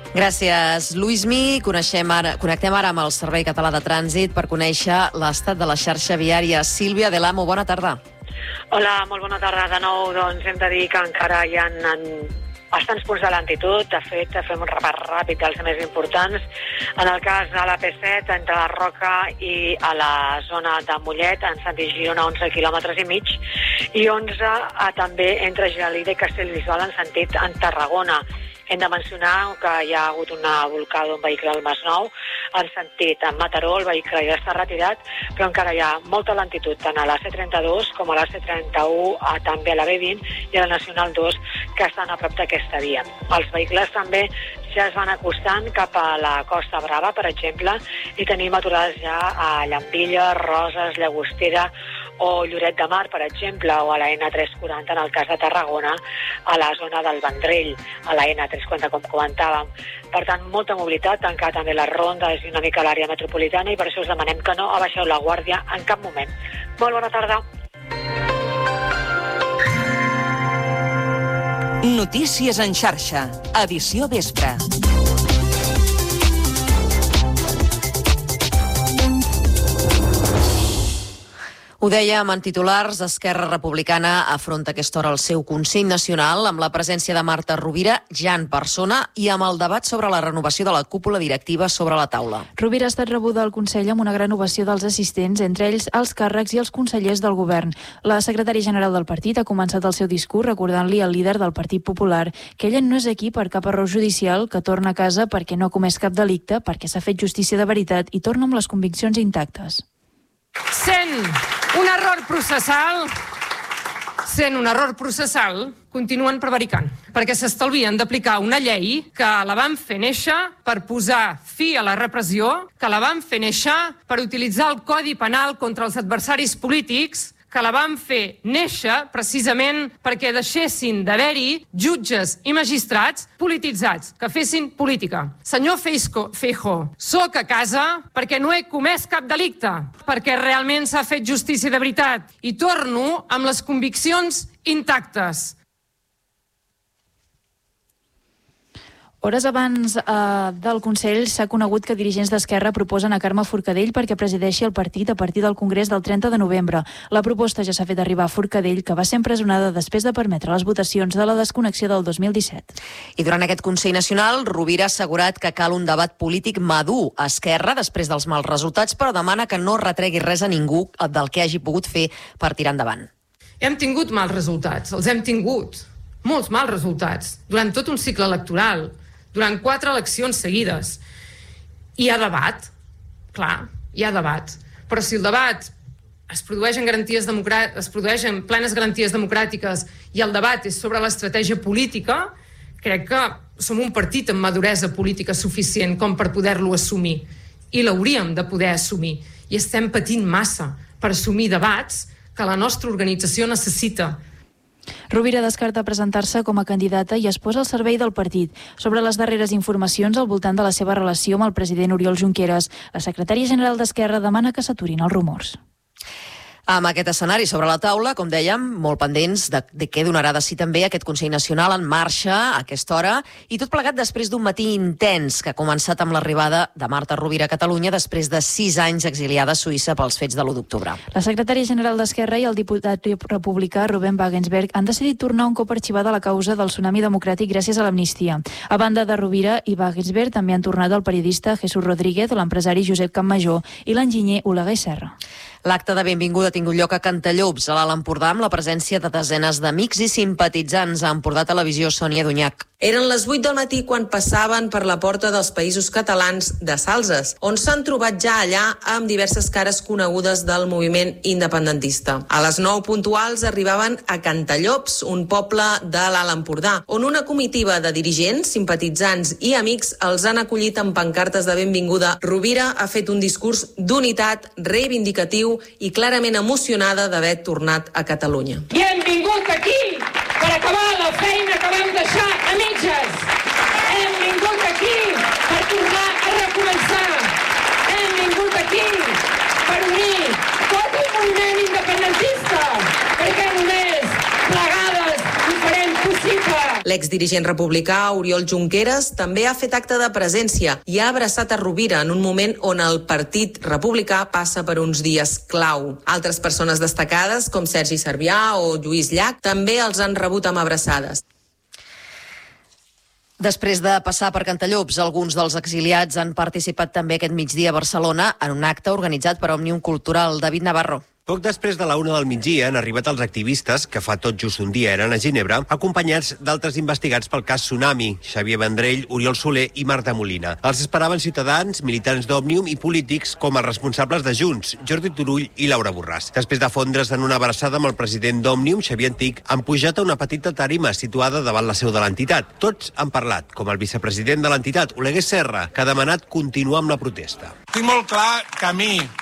Gràcies, Luismi. Connectem ara amb el Servei Català de Trànsit per conèixer l'estat de la xarxa viària. Sílvia Delamo, bona tarda. Hola, molt bona tarda de nou. Doncs hem de dir que encara hi ha bastants punts de lentitud. De fet, fem un repàs ràpid dels més importants. En el cas de la P7, entre la Roca i a la zona de Mollet, en sentit Girona, 11 quilòmetres i mig, i 11 també entre Gelida i Castellbisbal, en sentit en Tarragona. Hem de mencionar que hi ha hagut una volcada d'un vehicle al Masnou, en sentit en Mataró, el vehicle ja està retirat, però encara hi ha molta lentitud, tant a la C32 com a la C31, també a la B20 i a la Nacional 2, que estan a prop d'aquesta via. Els vehicles també ja es van acostant cap a la Costa Brava, per exemple, i tenim aturades ja a Llambilles, Roses, Llagostera o Lloret de Mar, per exemple, o a la N340, en el cas de Tarragona, a la zona del Vendrell, a la N340, com comentàvem. Per tant, molta mobilitat, tancar també la ronda, és una mica l'àrea metropolitana, i per això us demanem que no abaixeu la guàrdia en cap moment. Molt bona tarda. Notícies en xarxa, edició vespre. Ho dèiem en titulars, Esquerra Republicana afronta a aquesta hora el seu Consell Nacional amb la presència de Marta Rovira, ja en persona, i amb el debat sobre la renovació de la cúpula directiva sobre la taula. Rovira ha estat rebuda al Consell amb una gran ovació dels assistents, entre ells els càrrecs i els consellers del govern. La secretària general del partit ha començat el seu discurs recordant-li al líder del Partit Popular que ella no és aquí per cap error judicial, que torna a casa perquè no ha comès cap delicte, perquè s'ha fet justícia de veritat i torna amb les conviccions intactes. Sent un error processal, continuen prevaricant, perquè s'estalvien d'aplicar una llei que la van fer néixer per posar fi a la repressió, que la van fer néixer per utilitzar el Codi Penal contra els adversaris polítics, que la van fer néixer precisament perquè deixessin d'haver-hi jutges i magistrats polititzats, que fessin política. Senyor Feijóo, soc a casa perquè no he comès cap delicte, perquè realment s'ha fet justícia de veritat i torno amb les conviccions intactes. Hores abans del Consell s'ha conegut que dirigents d'Esquerra proposen a Carme Forcadell perquè presideixi el partit a partir del Congrés del 30 de novembre. La proposta ja s'ha fet arribar a Forcadell, que va ser empresonada després de permetre les votacions de la desconnexió del 2017. I durant aquest Consell Nacional, Rovira ha assegurat que cal un debat polític madur a Esquerra després dels mals resultats, però demana que no retregui res a ningú del que hagi pogut fer per tirar endavant. Hem tingut mals resultats, els hem tingut, molts mals resultats, durant tot un cicle electoral, durant 4 eleccions seguides. Hi ha debat, clar, hi ha debat, però si el debat es produeix en plenes garanties democràtiques i el debat és sobre l'estratègia política, crec que som un partit amb maduresa política suficient com per poder-lo assumir, i l'hauríem de poder assumir, i estem patint massa per assumir debats que la nostra organització necessita. Rovira descarta presentar-se com a candidata i es posa al servei del partit. Sobre les darreres informacions al voltant de la seva relació amb el president Oriol Junqueras, la secretària general d'Esquerra demana que s'aturin els rumors. Amb aquest escenari sobre la taula, com dèiem, molt pendents de què donarà de si també aquest Consell Nacional en marxa a aquesta hora, i tot plegat després d'un matí intens que ha començat amb l'arribada de Marta Rovira a Catalunya després de 6 anys exiliada a Suïssa pels fets de l'1 d'octubre. La secretària general d'Esquerra i el diputat republicà Ruben Wagensberg han decidit tornar un cop arxivada la causa del tsunami democràtic gràcies a l'amnistia. A banda de Rovira i Wagensberg, també han tornat el periodista Jesús Rodríguez, l'empresari Josep Campmajor i l'enginyer Oleguer Serra. L'acte de benvinguda ha tingut lloc a Cantallops, a l'Alt Empordà, amb la presència de desenes d'amics i simpatitzants. A Empordà Televisió, Sònia Dunyac. Eren les 8 del matí quan passaven per la porta dels Països Catalans de Salses, on s'han trobat ja allà amb diverses cares conegudes del moviment independentista. A les 9 puntuals arribaven a Cantallops, un poble de l'Alt Empordà, on una comitiva de dirigents, simpatitzants i amics els han acollit amb pancartes de benvinguda. Rovira ha fet un discurs d'unitat, reivindicatiu i clarament emocionada d'haver tornat a Catalunya. I hem vingut aquí per acabar la feina que vam deixar a mitges. Hem vingut aquí per tornar a recomençar. Hem vingut aquí per unir tot el moviment independentista, perquè només plegades ho farem possible. L'exdirigent republicà Oriol Junqueras també ha fet acte de presència i ha abraçat a Rovira en un moment on el Partit Republicà passa per uns dies clau. Altres persones destacades, com Sergi Sarbià o Lluís Llach, també els han rebut amb abraçades. Després de passar per Cantallops, alguns dels exiliats han participat també aquest migdia a Barcelona en un acte organitzat per Òmnium Cultural. David Navarro. Poc després de la 1 del migdia han arribat els activistes, que fa tot just un dia eren a Ginebra, acompanyats d'altres investigats pel cas Tsunami, Xavier Vendrell, Oriol Soler i Marta Molina. Els esperaven ciutadans, militants d'Òmnium i polítics com els responsables de Junts, Jordi Turull i Laura Borràs. Després de fondre's en una abraçada amb el president d'Òmnium, Xavier Antic, han pujat a una petita tarima situada davant la seu de l'entitat. Tots han parlat, com el vicepresident de l'entitat, Oleguer Serra, que ha demanat continuar amb la protesta. Tinc molt clar que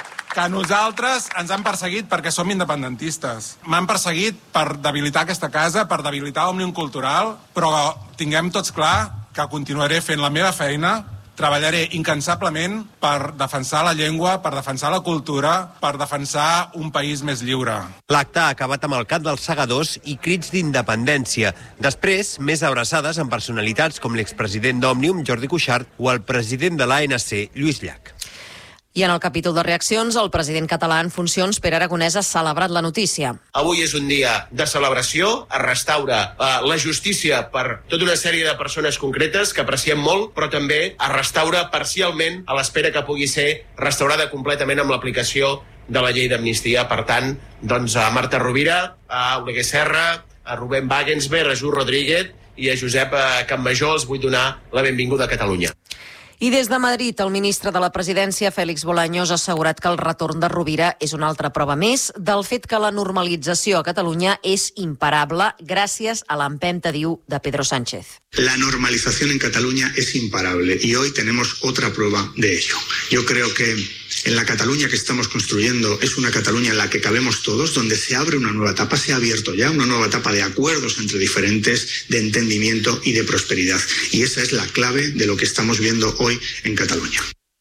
nosaltres ens han perseguit perquè som independentistes. M'han perseguit per debilitar aquesta casa, per debilitar Òmnium Cultural, però tinguem tots clar que continuaré fent la meva feina, treballaré incansablement per defensar la llengua, per defensar la cultura, per defensar un país més lliure. L'acte ha acabat amb el cant dels segadors i crits d'independència. Després, més abraçades amb personalitats com l'expresident d'Òmnium, Jordi Cuixart, o el president de l'ANC, Lluís Llach. I en el capítol de reaccions, el president català en funcions, Pere Aragonès, ha celebrat la notícia. Avui és un dia de celebració, es restaura la justícia per tota una sèrie de persones concretes que apreciem molt, però també es restaura parcialment a l'espera que pugui ser restaurada completament amb l'aplicació de la llei d'amnistia. Per tant, doncs, a Marta Rovira, a Oleguer Serra, a Rubén Wagensberg, a Jus Rodríguez i a Josep Campmajor els vull donar la benvinguda a Catalunya. I des de Madrid, el ministre de la Presidència, Félix Bolaños, ha assegurat que el retorn de Rovira és una altra prova més del fet que la normalització a Catalunya és imparable gràcies a l'empenta, diu, de Pedro Sánchez. La normalización en Cataluña es imparable y hoy tenemos otra prueba de ello. Yo creo que en la Cataluña que estamos construyendo es una Cataluña en la que cabemos todos, donde se abre una nueva etapa, se ha abierto ya una nueva etapa de acuerdos entre diferentes, de entendimiento y de prosperidad. Y esa es la clave de lo que estamos viendo hoy en Catalunya.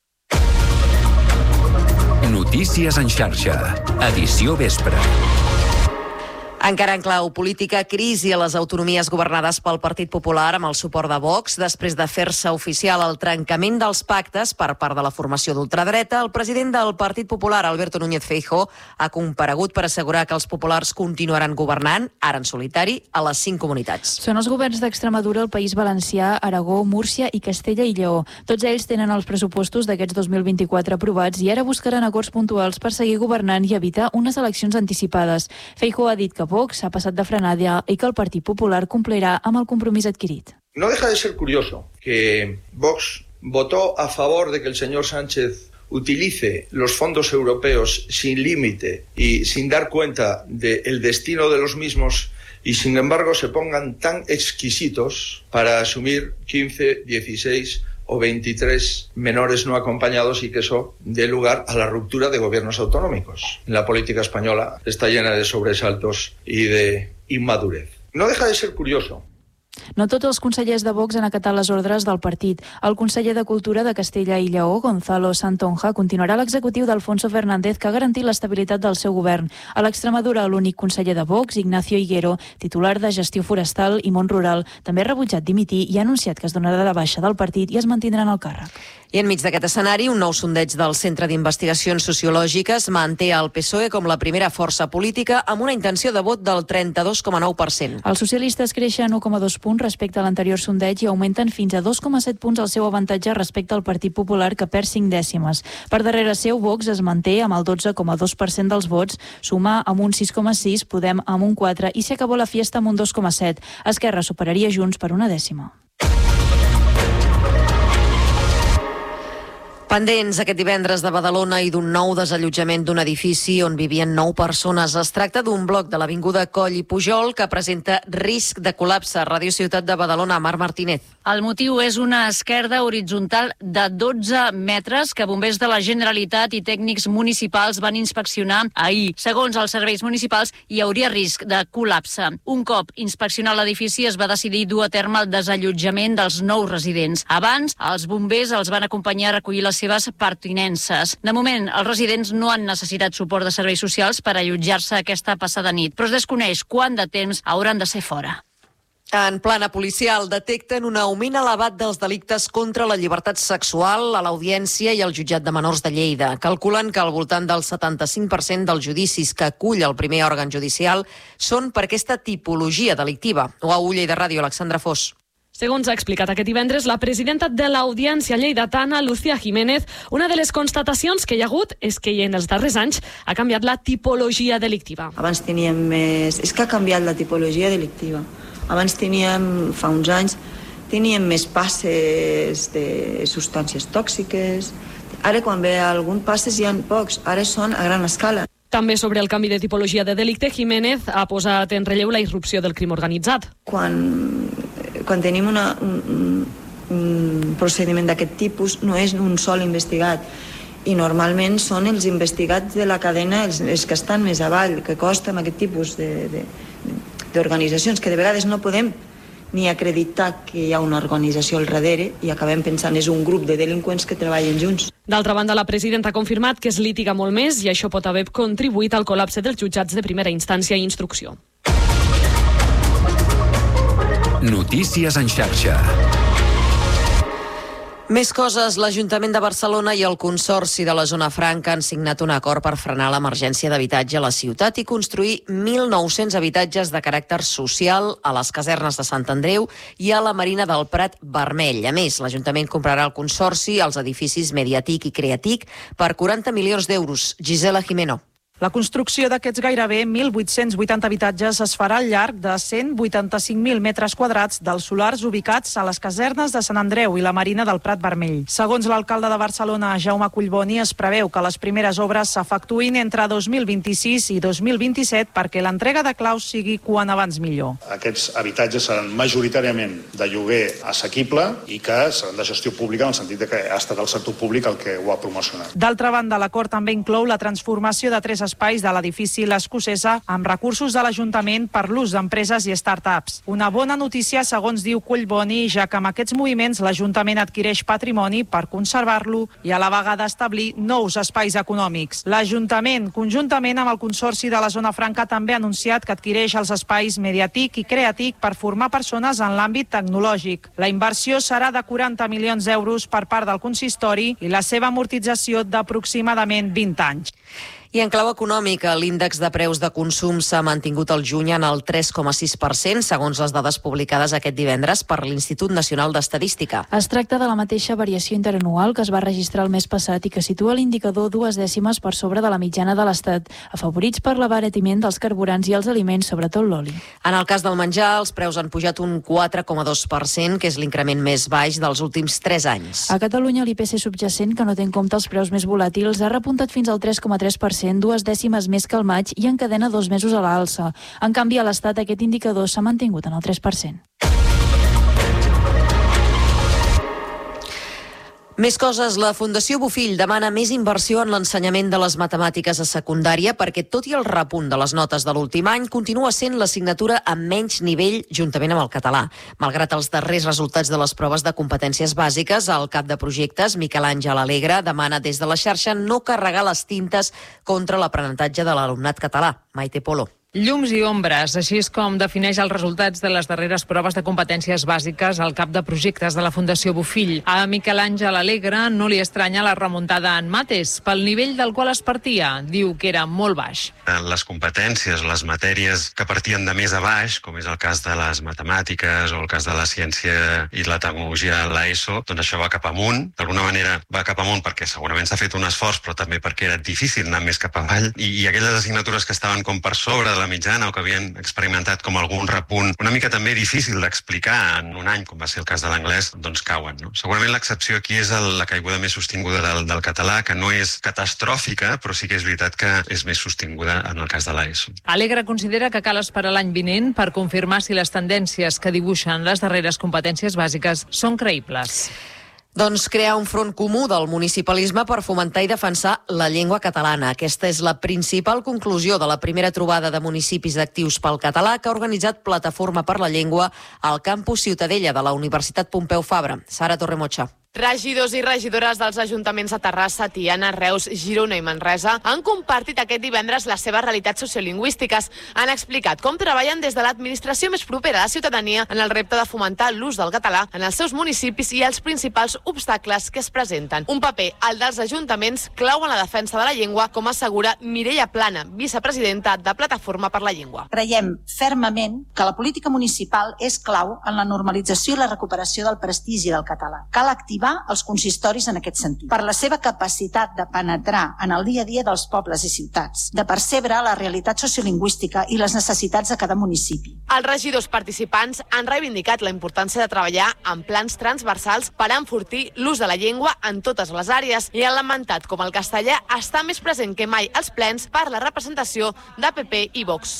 Notícies en xarxa. Edició vespre. Encara en clau política, crisi a les autonomies governades pel Partit Popular amb el suport de Vox. Després de fer-se oficial el trencament dels pactes per part de la formació d'ultradreta, el president del Partit Popular, Alberto Núñez Feijóo, ha comparegut per assegurar que els populars continuaran governant, ara en solitari, a les 5 comunitats. Són els governs d'Extremadura, el País Valencià, Aragó, Múrcia i Castella i Lleó. Tots ells tenen els pressupostos d'aquests 2024 aprovats i ara buscaran acords puntuals per seguir governant i evitar unes eleccions anticipades. Feijóo ha dit que Vox s'ha passat de frenada i que el Partit Popular complirà amb el compromís adquirit. No deja de ser curioso que Vox votó a favor de que el señor Sánchez utilice los fondos europeos sin límite y sin dar cuenta del destino de los mismos y sin embargo se pongan tan exquisitos para asumir 15, 16 o 23 menores no acompañados y que eso dé lugar a la ruptura de gobiernos autonómicos. La política española está llena de sobresaltos y de inmadurez. No deja de ser curioso. No tots els consellers de Vox han acatat les ordres del partit. El conseller de Cultura de Castella i Lleó, Gonzalo Santonja, continuarà a l'executiu d'Alfonso Fernández, que ha garantit l'estabilitat del seu govern. A l'Extremadura, l'únic conseller de Vox, Ignacio Higuero, titular de Gestió Forestal i Món Rural, també ha rebutjat dimitir i ha anunciat que es donarà de baixa del partit i es mantindrà en el càrrec. I enmig d'aquest escenari, un nou sondeig del Centre d'Investigacions Sociològiques manté el PSOE com la primera força política amb una intenció de vot del 32,9%. Els socialistes creixen 1,2 punts respecte a l'anterior sondeig i augmenten fins a 2,7 punts el seu avantatge respecte al Partit Popular, que perd 5 dècimes. Per darrere seu, Vox es manté amb el 12,2% dels vots, Sumar amb un 6,6, Podem amb un 4 i Se acabó la fiesta amb un 2,7. Esquerra superaria Junts per una dècima. Pendents aquest divendres de Badalona i d'un nou desallotjament d'un edifici on vivien 9 persones. Es tracta d'un bloc de l'Avinguda Coll i Pujol que presenta risc de col·lapse. Ràdio Ciutat de Badalona, Marc Martínez. El motiu és una esquerda horitzontal de 12 metres que bombers de la Generalitat i tècnics municipals van inspeccionar ahir. Segons els serveis municipals, hi hauria risc de col·lapse. Un cop inspeccionat l'edifici, es va decidir dur a terme el desallotjament dels 9 residents. Abans, els bombers els van acompanyar a recollir les seves pertinences. De moment, els residents no han necessitat suport de serveis socials per allotjar-se aquesta passada nit, però es desconeix quant de temps hauran de ser fora. En plana policial, detecten un augment elevat dels delictes contra la llibertat sexual a l'Audiència i al Jutjat de Menors de Lleida. Calculen que al voltant del 75% dels judicis que acull el primer òrgan judicial són per aquesta tipologia delictiva. Ho a Lleida Ràdio, Alexandra Fos. Segons ha explicat aquest divendres la presidenta de l'Audiència lleidatana, Lucía Jiménez, una de les constatacions que hi ha hagut és que en els darrers anys ha canviat la tipologia delictiva. Abans teníem més... És que ha canviat la tipologia delictiva. Abans teníem, fa uns anys, teníem més passes de substàncies tòxiques. Ara quan ve algun passes hi ha pocs, ara són a gran escala. També sobre el canvi de tipologia de delicte, Jiménez ha posat en relleu la irrupció del crim organitzat. Quan tenim un procediment d'aquest tipus, no és un sol investigat. I normalment són els investigats de la cadena els que estan més avall, que costa amb aquest tipus d'organitzacions, que de vegades no podem ni acreditar que hi ha una organització al darrere i acabem pensant és un grup de delinqüents que treballen junts. D'altra banda, la presidenta ha confirmat que es litiga molt més i això pot haver contribuït al col·lapse dels jutjats de primera instància i instrucció. Notícies en xarxa. Més coses. L'Ajuntament de Barcelona i el Consorci de la Zona Franca han signat un acord per frenar l'emergència d'habitatge a la ciutat i construir 1.900 habitatges de caràcter social a les casernes de Sant Andreu i a la Marina del Prat Vermell. A més, l'Ajuntament comprarà al Consorci els edificis Mediatic i Creatic per 40 milions d'euros. Gisela Jimeno. La construcció d'aquests gairebé 1.880 habitatges es farà al llarg de 185.000 metres quadrats dels solars ubicats a les casernes de Sant Andreu i la Marina del Prat Vermell. Segons l'alcalde de Barcelona, Jaume Collboni, es preveu que les primeres obres s'efectuïn entre 2026 i 2027 perquè l'entrega de claus sigui quan abans millor. Aquests habitatges seran majoritàriament de lloguer assequible i que seran de gestió pública en el sentit que ha estat el sector públic el que ho ha promocionat. D'altra banda, l'acord també inclou la transformació de 3 espais de l'edifici L'Escocesa amb recursos de l'Ajuntament per l'ús d'empreses i start-ups. Una bona notícia, segons diu Collboni, ja que amb aquests moviments l'Ajuntament adquireix patrimoni per conservar-lo i a la vegada establir nous espais econòmics. L'Ajuntament, conjuntament amb el Consorci de la Zona Franca, també ha anunciat que adquireix els espais Mediatic i Creatic per formar persones en l'àmbit tecnològic. La inversió serà de 40 milions d'euros per part del consistori i la seva amortització d'aproximadament 20 anys. I en clau econòmica, l'índex de preus de consum s'ha mantingut al juny en el 3,6%, segons les dades publicades aquest divendres per l'Institut Nacional d'Estadística. Es tracta de la mateixa variació interanual que es va registrar el mes passat i que situa l'indicador 2 dècimes per sobre de la mitjana de l'Estat, afavorits per l'abaratiment dels carburants i els aliments, sobretot l'oli. En el cas del menjar, els preus han pujat un 4,2%, que és l'increment més baix dels últims 3 anys. A Catalunya, l'IPC subjacent, que no té en compte els preus més volàtils, ha repuntat fins al 3,3%, 2 dècimes més que el maig i encadena 2 mesos a l'alça. En canvi, a l'Estat aquest indicador s'ha mantingut en el 3%. Més coses. La Fundació Bofill demana més inversió en l'ensenyament de les matemàtiques a secundària perquè, tot i el repunt de les notes de l'últim any, continua sent l'assignatura amb menys nivell juntament amb el català. Malgrat els darrers resultats de les proves de competències bàsiques, el cap de projectes, Miquel Àngel Alegre, demana des de la xarxa no carregar les tintes contra l'aprenentatge de l'alumnat català. Maite Polo. Llums i ombres, així és com defineix els resultats de les darreres proves de competències bàsiques al cap de projectes de la Fundació Bofill. A Miquel Àngel Alegre no li estranya la remuntada en mates, pel nivell del qual es partia. Diu que era molt baix. Les competències, les matèries que partien de més a baix, com és el cas de les matemàtiques o el cas de la ciència i la tecnologia a l'ESO, doncs això va cap amunt. D'alguna manera va cap amunt perquè segurament s'ha fet un esforç, però també perquè era difícil anar més cap avall. I aquelles assignatures que estaven com per sobre de la mitjana o que havien experimentat com algun repunt una mica també difícil d'explicar en un any, com va ser el cas de l'anglès, doncs cauen. No? Segurament l'excepció aquí és la caiguda més sostinguda del català, que no és catastròfica, però sí que és veritat que és més sostinguda en el cas de l'ESO. Alegre considera que cal esperar l'any vinent per confirmar si les tendències que dibuixen les darreres competències bàsiques són creïbles. Doncs crear un front comú del municipalisme per fomentar i defensar la llengua catalana. Aquesta és la principal conclusió de la primera trobada de municipis actius pel català que ha organitzat Plataforma per la Llengua al campus Ciutadella de la Universitat Pompeu Fabra. Sara Torremocha. Regidors i regidores dels ajuntaments de Terrassa, Tiana, Reus, Girona i Manresa han compartit aquest divendres les seves realitats sociolingüístiques. Han explicat com treballen des de l'administració més propera a la ciutadania en el repte de fomentar l'ús del català en els seus municipis i els principals obstacles que es presenten. Un paper, el dels ajuntaments, clau en la defensa de la llengua, com assegura Mireia Plana, vicepresidenta de Plataforma per la Llengua. Creiem fermament que la política municipal és clau en la normalització i la recuperació del prestigi del català. Cal activar els consistoris en aquest sentit, per la seva capacitat de penetrar en el dia a dia dels pobles i ciutats, de percebre la realitat sociolingüística i les necessitats de cada municipi. Els regidors participants han reivindicat la importància de treballar en plans transversals per enfortir l'ús de la llengua en totes les àrees i han lamentat com el castellà està més present que mai als plens per la representació de PP i Vox.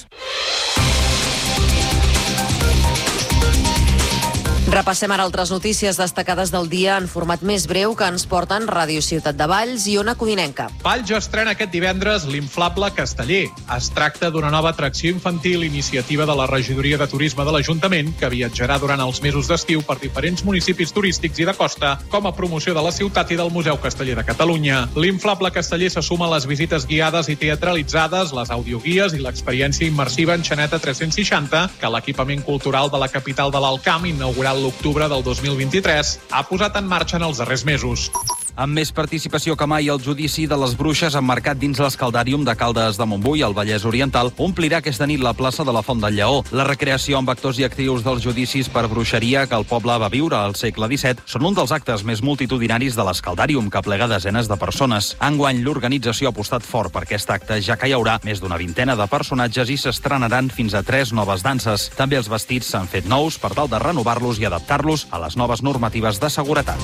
Repassem ara altres notícies destacades del dia en format més breu que ens porten Ràdio Ciutat de Valls i Ona Codinenca. Valls estrena aquest divendres l'Inflable Casteller. Es tracta d'una nova atracció infantil, iniciativa de la Regidoria de Turisme de l'Ajuntament, que viatjarà durant els mesos d'estiu per diferents municipis turístics i de costa, com a promoció de la ciutat i del Museu Casteller de Catalunya. L'Inflable Casteller se suma a les visites guiades i teatralitzades, les audioguies i l'experiència immersiva en Xaneta 360, que l'equipament cultural de la capital de l'Alcamp, inaugurat l'octubre del 2023, ha posat en marxa en els darrers mesos. Amb més participació que mai, el judici de les bruixes emmarcat dins l'Escaldàrium de Caldes de Montbui, al Vallès Oriental, omplirà aquesta nit la plaça de la Font del Lleó. La recreació amb actors i actrius dels judicis per bruixeria que el poble va viure al segle XVII són un dels actes més multitudinaris de l'Escaldàrium, que plega desenes de persones. Enguany, l'organització ha apostat fort per aquest acte, ja que hi haurà més d'una vintena de personatges i s'estrenaran fins a 3 noves danses. També els vestits s'han fet nous per tal de renovar-los i adaptar-los a les noves normatives de seguretat.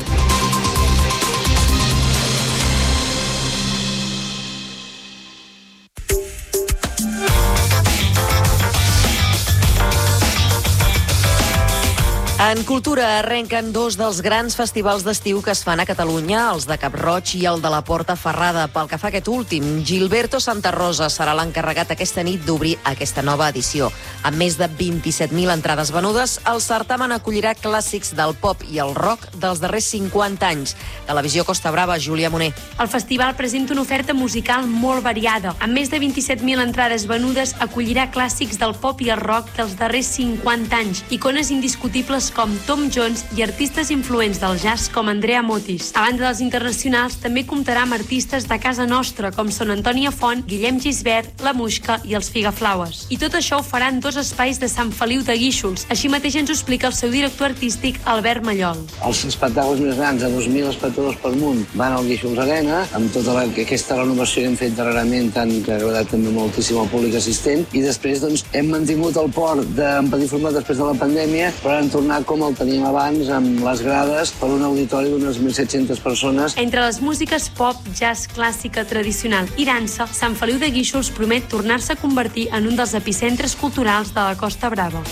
En cultura arrenquen 2 dels grans festivals d'estiu que es fan a Catalunya, els de Cap-roig i el de la Porta Ferrada. Pel que fa a aquest últim, Gilberto Santa Rosa serà l'encarregat aquesta nit d'obrir aquesta nova edició. Amb més de 27.000 entrades venudes, el certamen acollirà clàssics del pop i el rock dels darrers 50 anys. Televisió Costa Brava, Júlia Moner. El festival presenta una oferta musical molt variada. Amb més de 27.000 entrades venudes, acollirà clàssics del pop i el rock dels darrers 50 anys, icones indiscutibles com Tom Jones i artistes influents del jazz com Andrea Motis. A banda dels internacionals, també comptarà amb artistes de casa nostra com són Antònia Font, Guillem Gisbert, La Muixca i els Figaflaues. I tot això ho faran 2 espais de Sant Feliu de Guíxols. Així mateix ens ho explica el seu director artístic, Albert Mallol. Els espectacles més grans, de 2.000 espectadors per munt, van al Guíxols Arena, amb tota aquesta renovació que hem fet darrerament, que ha agradat també moltíssim al públic assistent, i després hem mantingut el port d'en Petit Format després de la pandèmia, però han tornat com el teníem abans, amb les grades per un auditori d'unes 1.700 persones. Entre les músiques pop, jazz, clàssica, tradicional i dansa, Sant Feliu de Guíxols promet tornar-se a convertir en un dels epicentres culturals de la Costa Brava.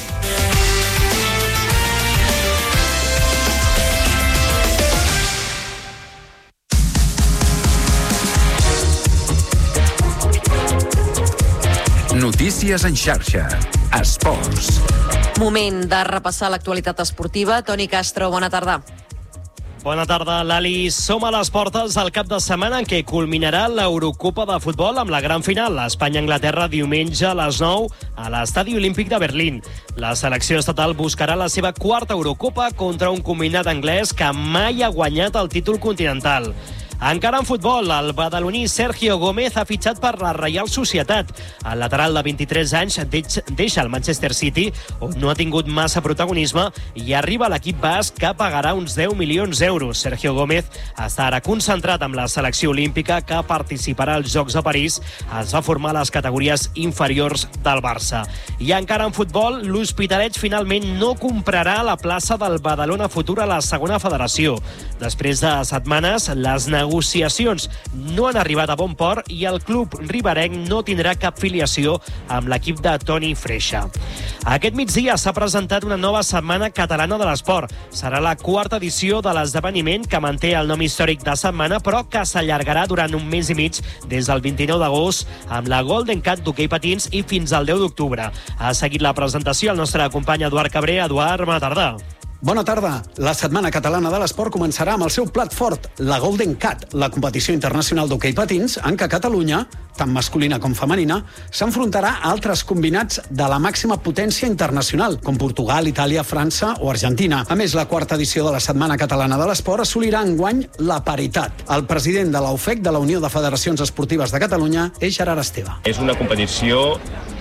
Notícies en xarxa. Esports. Moment de repassar l'actualitat esportiva. Toni Castro, bona tarda. Bona tarda, Lali. Som a les portes del cap de setmana en què culminarà l'Eurocopa de futbol amb la gran final. Espanya-Anglaterra diumenge a les 9 a l'Estadi Olímpic de Berlín. La selecció estatal buscarà la seva 4ª Eurocopa contra un combinat anglès que mai ha guanyat el títol continental. Encara en futbol, el badaloní Sergio Gómez ha fitxat per la Reial Societat. El lateral de 23 anys deixa el Manchester City, on no ha tingut massa protagonisme, i arriba a l'equip basc que pagarà uns 10 milions d'euros. Sergio Gómez estarà concentrat amb la selecció olímpica que participarà als Jocs de París. Es va formar a les categories inferiors del Barça. I encara en futbol, l'Hospitalet finalment no comprarà la plaça del Badalona Futur a la segona federació. Després de setmanes, les negociacions no han arribat a bon port i el club riberenc no tindrà cap filiació amb l'equip de Toni Freixa. Aquest migdia s'ha presentat una nova setmana catalana de l'esport. Serà la 4ª edició de l'esdeveniment, que manté el nom històric de setmana, però que s'allargarà durant un mes i mig, des del 29 d'agost amb la Golden Cat d'hoquei patins i fins al 10 d'octubre. Ha seguit la presentació el nostre company Eduard Cabré. Eduard, bona tarda. Bona tarda. La Setmana Catalana de l'Esport començarà amb el seu plat fort, la Golden Cat, la competició internacional d'hoquei patins, en què Catalunya, tant masculina com femenina, s'enfrontarà a altres combinats de la màxima potència internacional, com Portugal, Itàlia, França o Argentina. A més, la quarta edició de la Setmana Catalana de l'Esport assolirà enguany la paritat. El president de la UFEC, de la Unió de Federacions Esportives de Catalunya, és Gerard Esteve. És una competició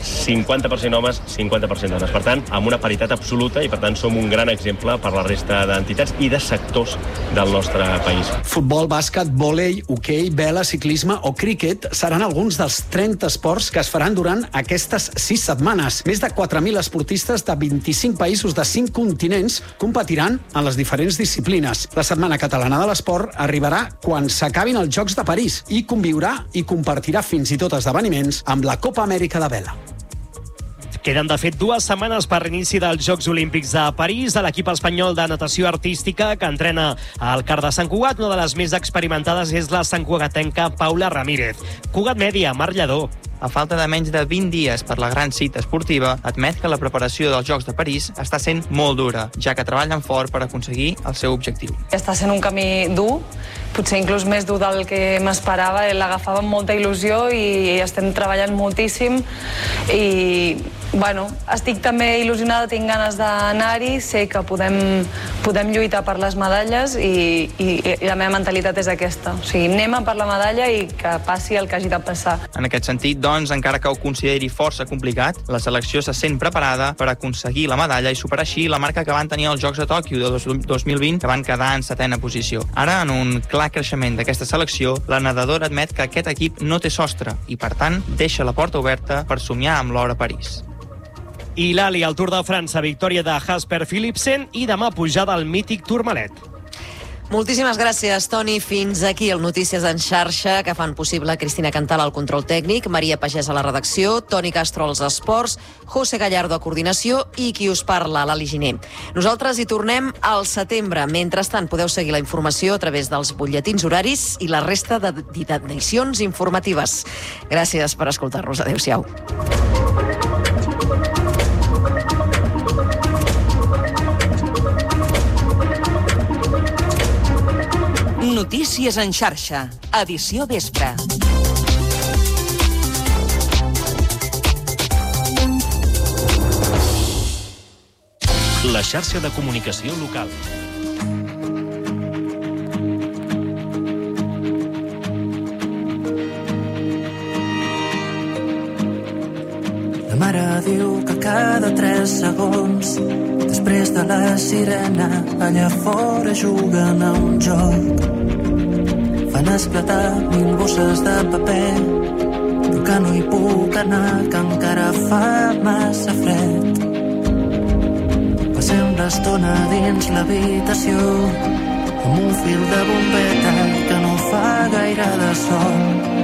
50% homes, 50% dones. Per tant, amb una paritat absoluta i, per tant, som un gran exemple per la resta d'entitats i de sectors del nostre país. Futbol, bàsquet, vòlei, hoquei, vela, ciclisme o críquet seran alguns dels 30 esports que es faran durant aquestes 6 setmanes. Més de 4.000 esportistes de 25 països de 5 continents competiran en les diferents disciplines. La Setmana Catalana de l'Esport arribarà quan s'acabin els Jocs de París i conviurà i compartirà fins i tot esdeveniments amb la Copa Amèrica de Vela. Queden, de fet, 2 setmanes per l'inici dels Jocs Olímpics de París. A l'equip espanyol de natació artística que entrena al CAR de Sant Cugat, una de les més experimentades és la santcugatenca Paula Ramírez. Cugat Mèdia, Marc Lledó. A falta de menys de 20 dies per la gran cita esportiva, admet que la preparació dels Jocs de París està sent molt dura, ja que treballen fort per aconseguir el seu objectiu. Està sent un camí dur, potser inclús més dur del que m'esperava. L'agafava amb molta il·lusió i estem treballant moltíssim i estic també il·lusionada, tinc ganes d'anar-hi, sé que podem lluitar per les medalles i la meva mentalitat és aquesta. O sigui, anem a per la medalla i que passi el que hagi de passar. En aquest sentit, doncs, encara que ho consideri força complicat, la selecció se sent preparada per aconseguir la medalla i superar així la marca que van tenir als Jocs de Tòquio de 2020, que van quedar en 7ª posició. Ara, en un clar creixement d'aquesta selecció, la nedadora admet que aquest equip no té sostre i, per tant, deixa la porta oberta per somiar amb l'or a París. I l'Ali al Tour de França, victòria de Jasper Philipsen i demà pujada al mític Tourmalet. Moltíssimes gràcies, Toni. Fins aquí el Notícies en xarxa, que fan possible Cristina Cantal al control tècnic, Maria Pagès a la redacció, Toni Castro als esports, José Gallardo a coordinació i qui us parla, l'Ali Giner. Nosaltres hi tornem al setembre. Mentrestant, podeu seguir la informació a través dels butlletins horaris i la resta d'edicions informatives. Gràcies per escoltar-nos. Adéu-siau. Notícies en xarxa, edició vespre. La xarxa de comunicació local. La mare diu que cada 3 segons, després de la sirena, allà fora juguen a un joc. Fan esclatar 1000 bosses de paper, però que no hi puc anar, que encara fa massa fred. Passem l'estona dins l'habitació, amb un fil de bombeta que no fa gaire de sol.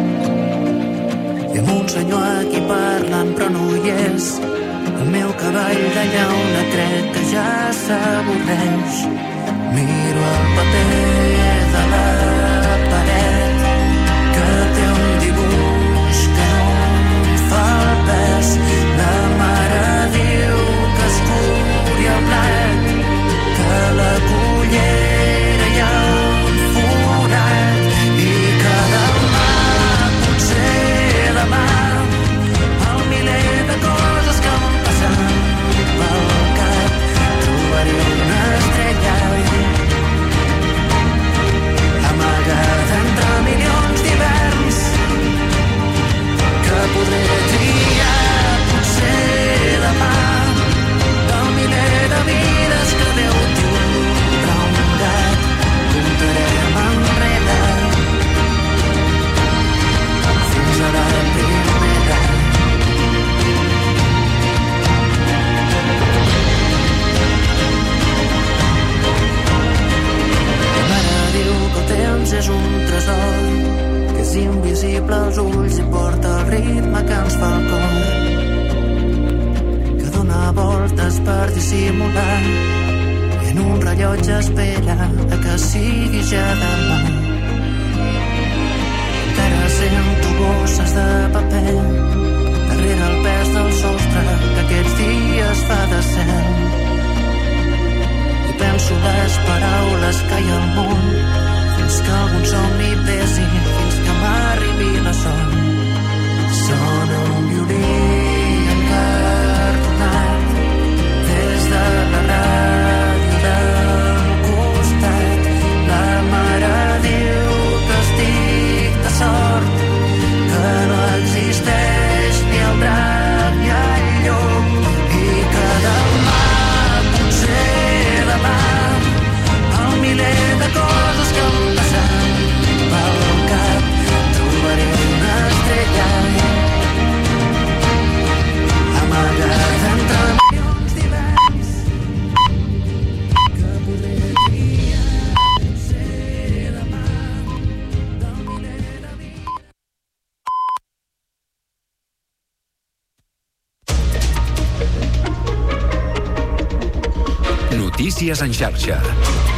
I amb un senyor aquí parlant però no hi és, el meu cavall de llauna crec que ja s'avorreix. Miro el paper de la paret, que té un dibuix que no em fa el pes. La mare diu que es curi el blat, que a la cullera hi ha un forat i que demà, potser demà, el miler de coses que em passen pel cap, trobaré una estrella amagada entre milions d'hiverns que podré triar, potser demà, del miler de vides que Déu tindrà un gat, comptarem enrere fins a la primera. La mare diu que el temps és un tresor, que és invisible als ulls i porta el ritme que ens fa el cor, que dona voltes per dissimular i en un rellotge espera a que sigui ja demà. Encara sento bosses de paper darrere el pes del sostre que aquests dies fa de cel i penso Notícies en xarxa.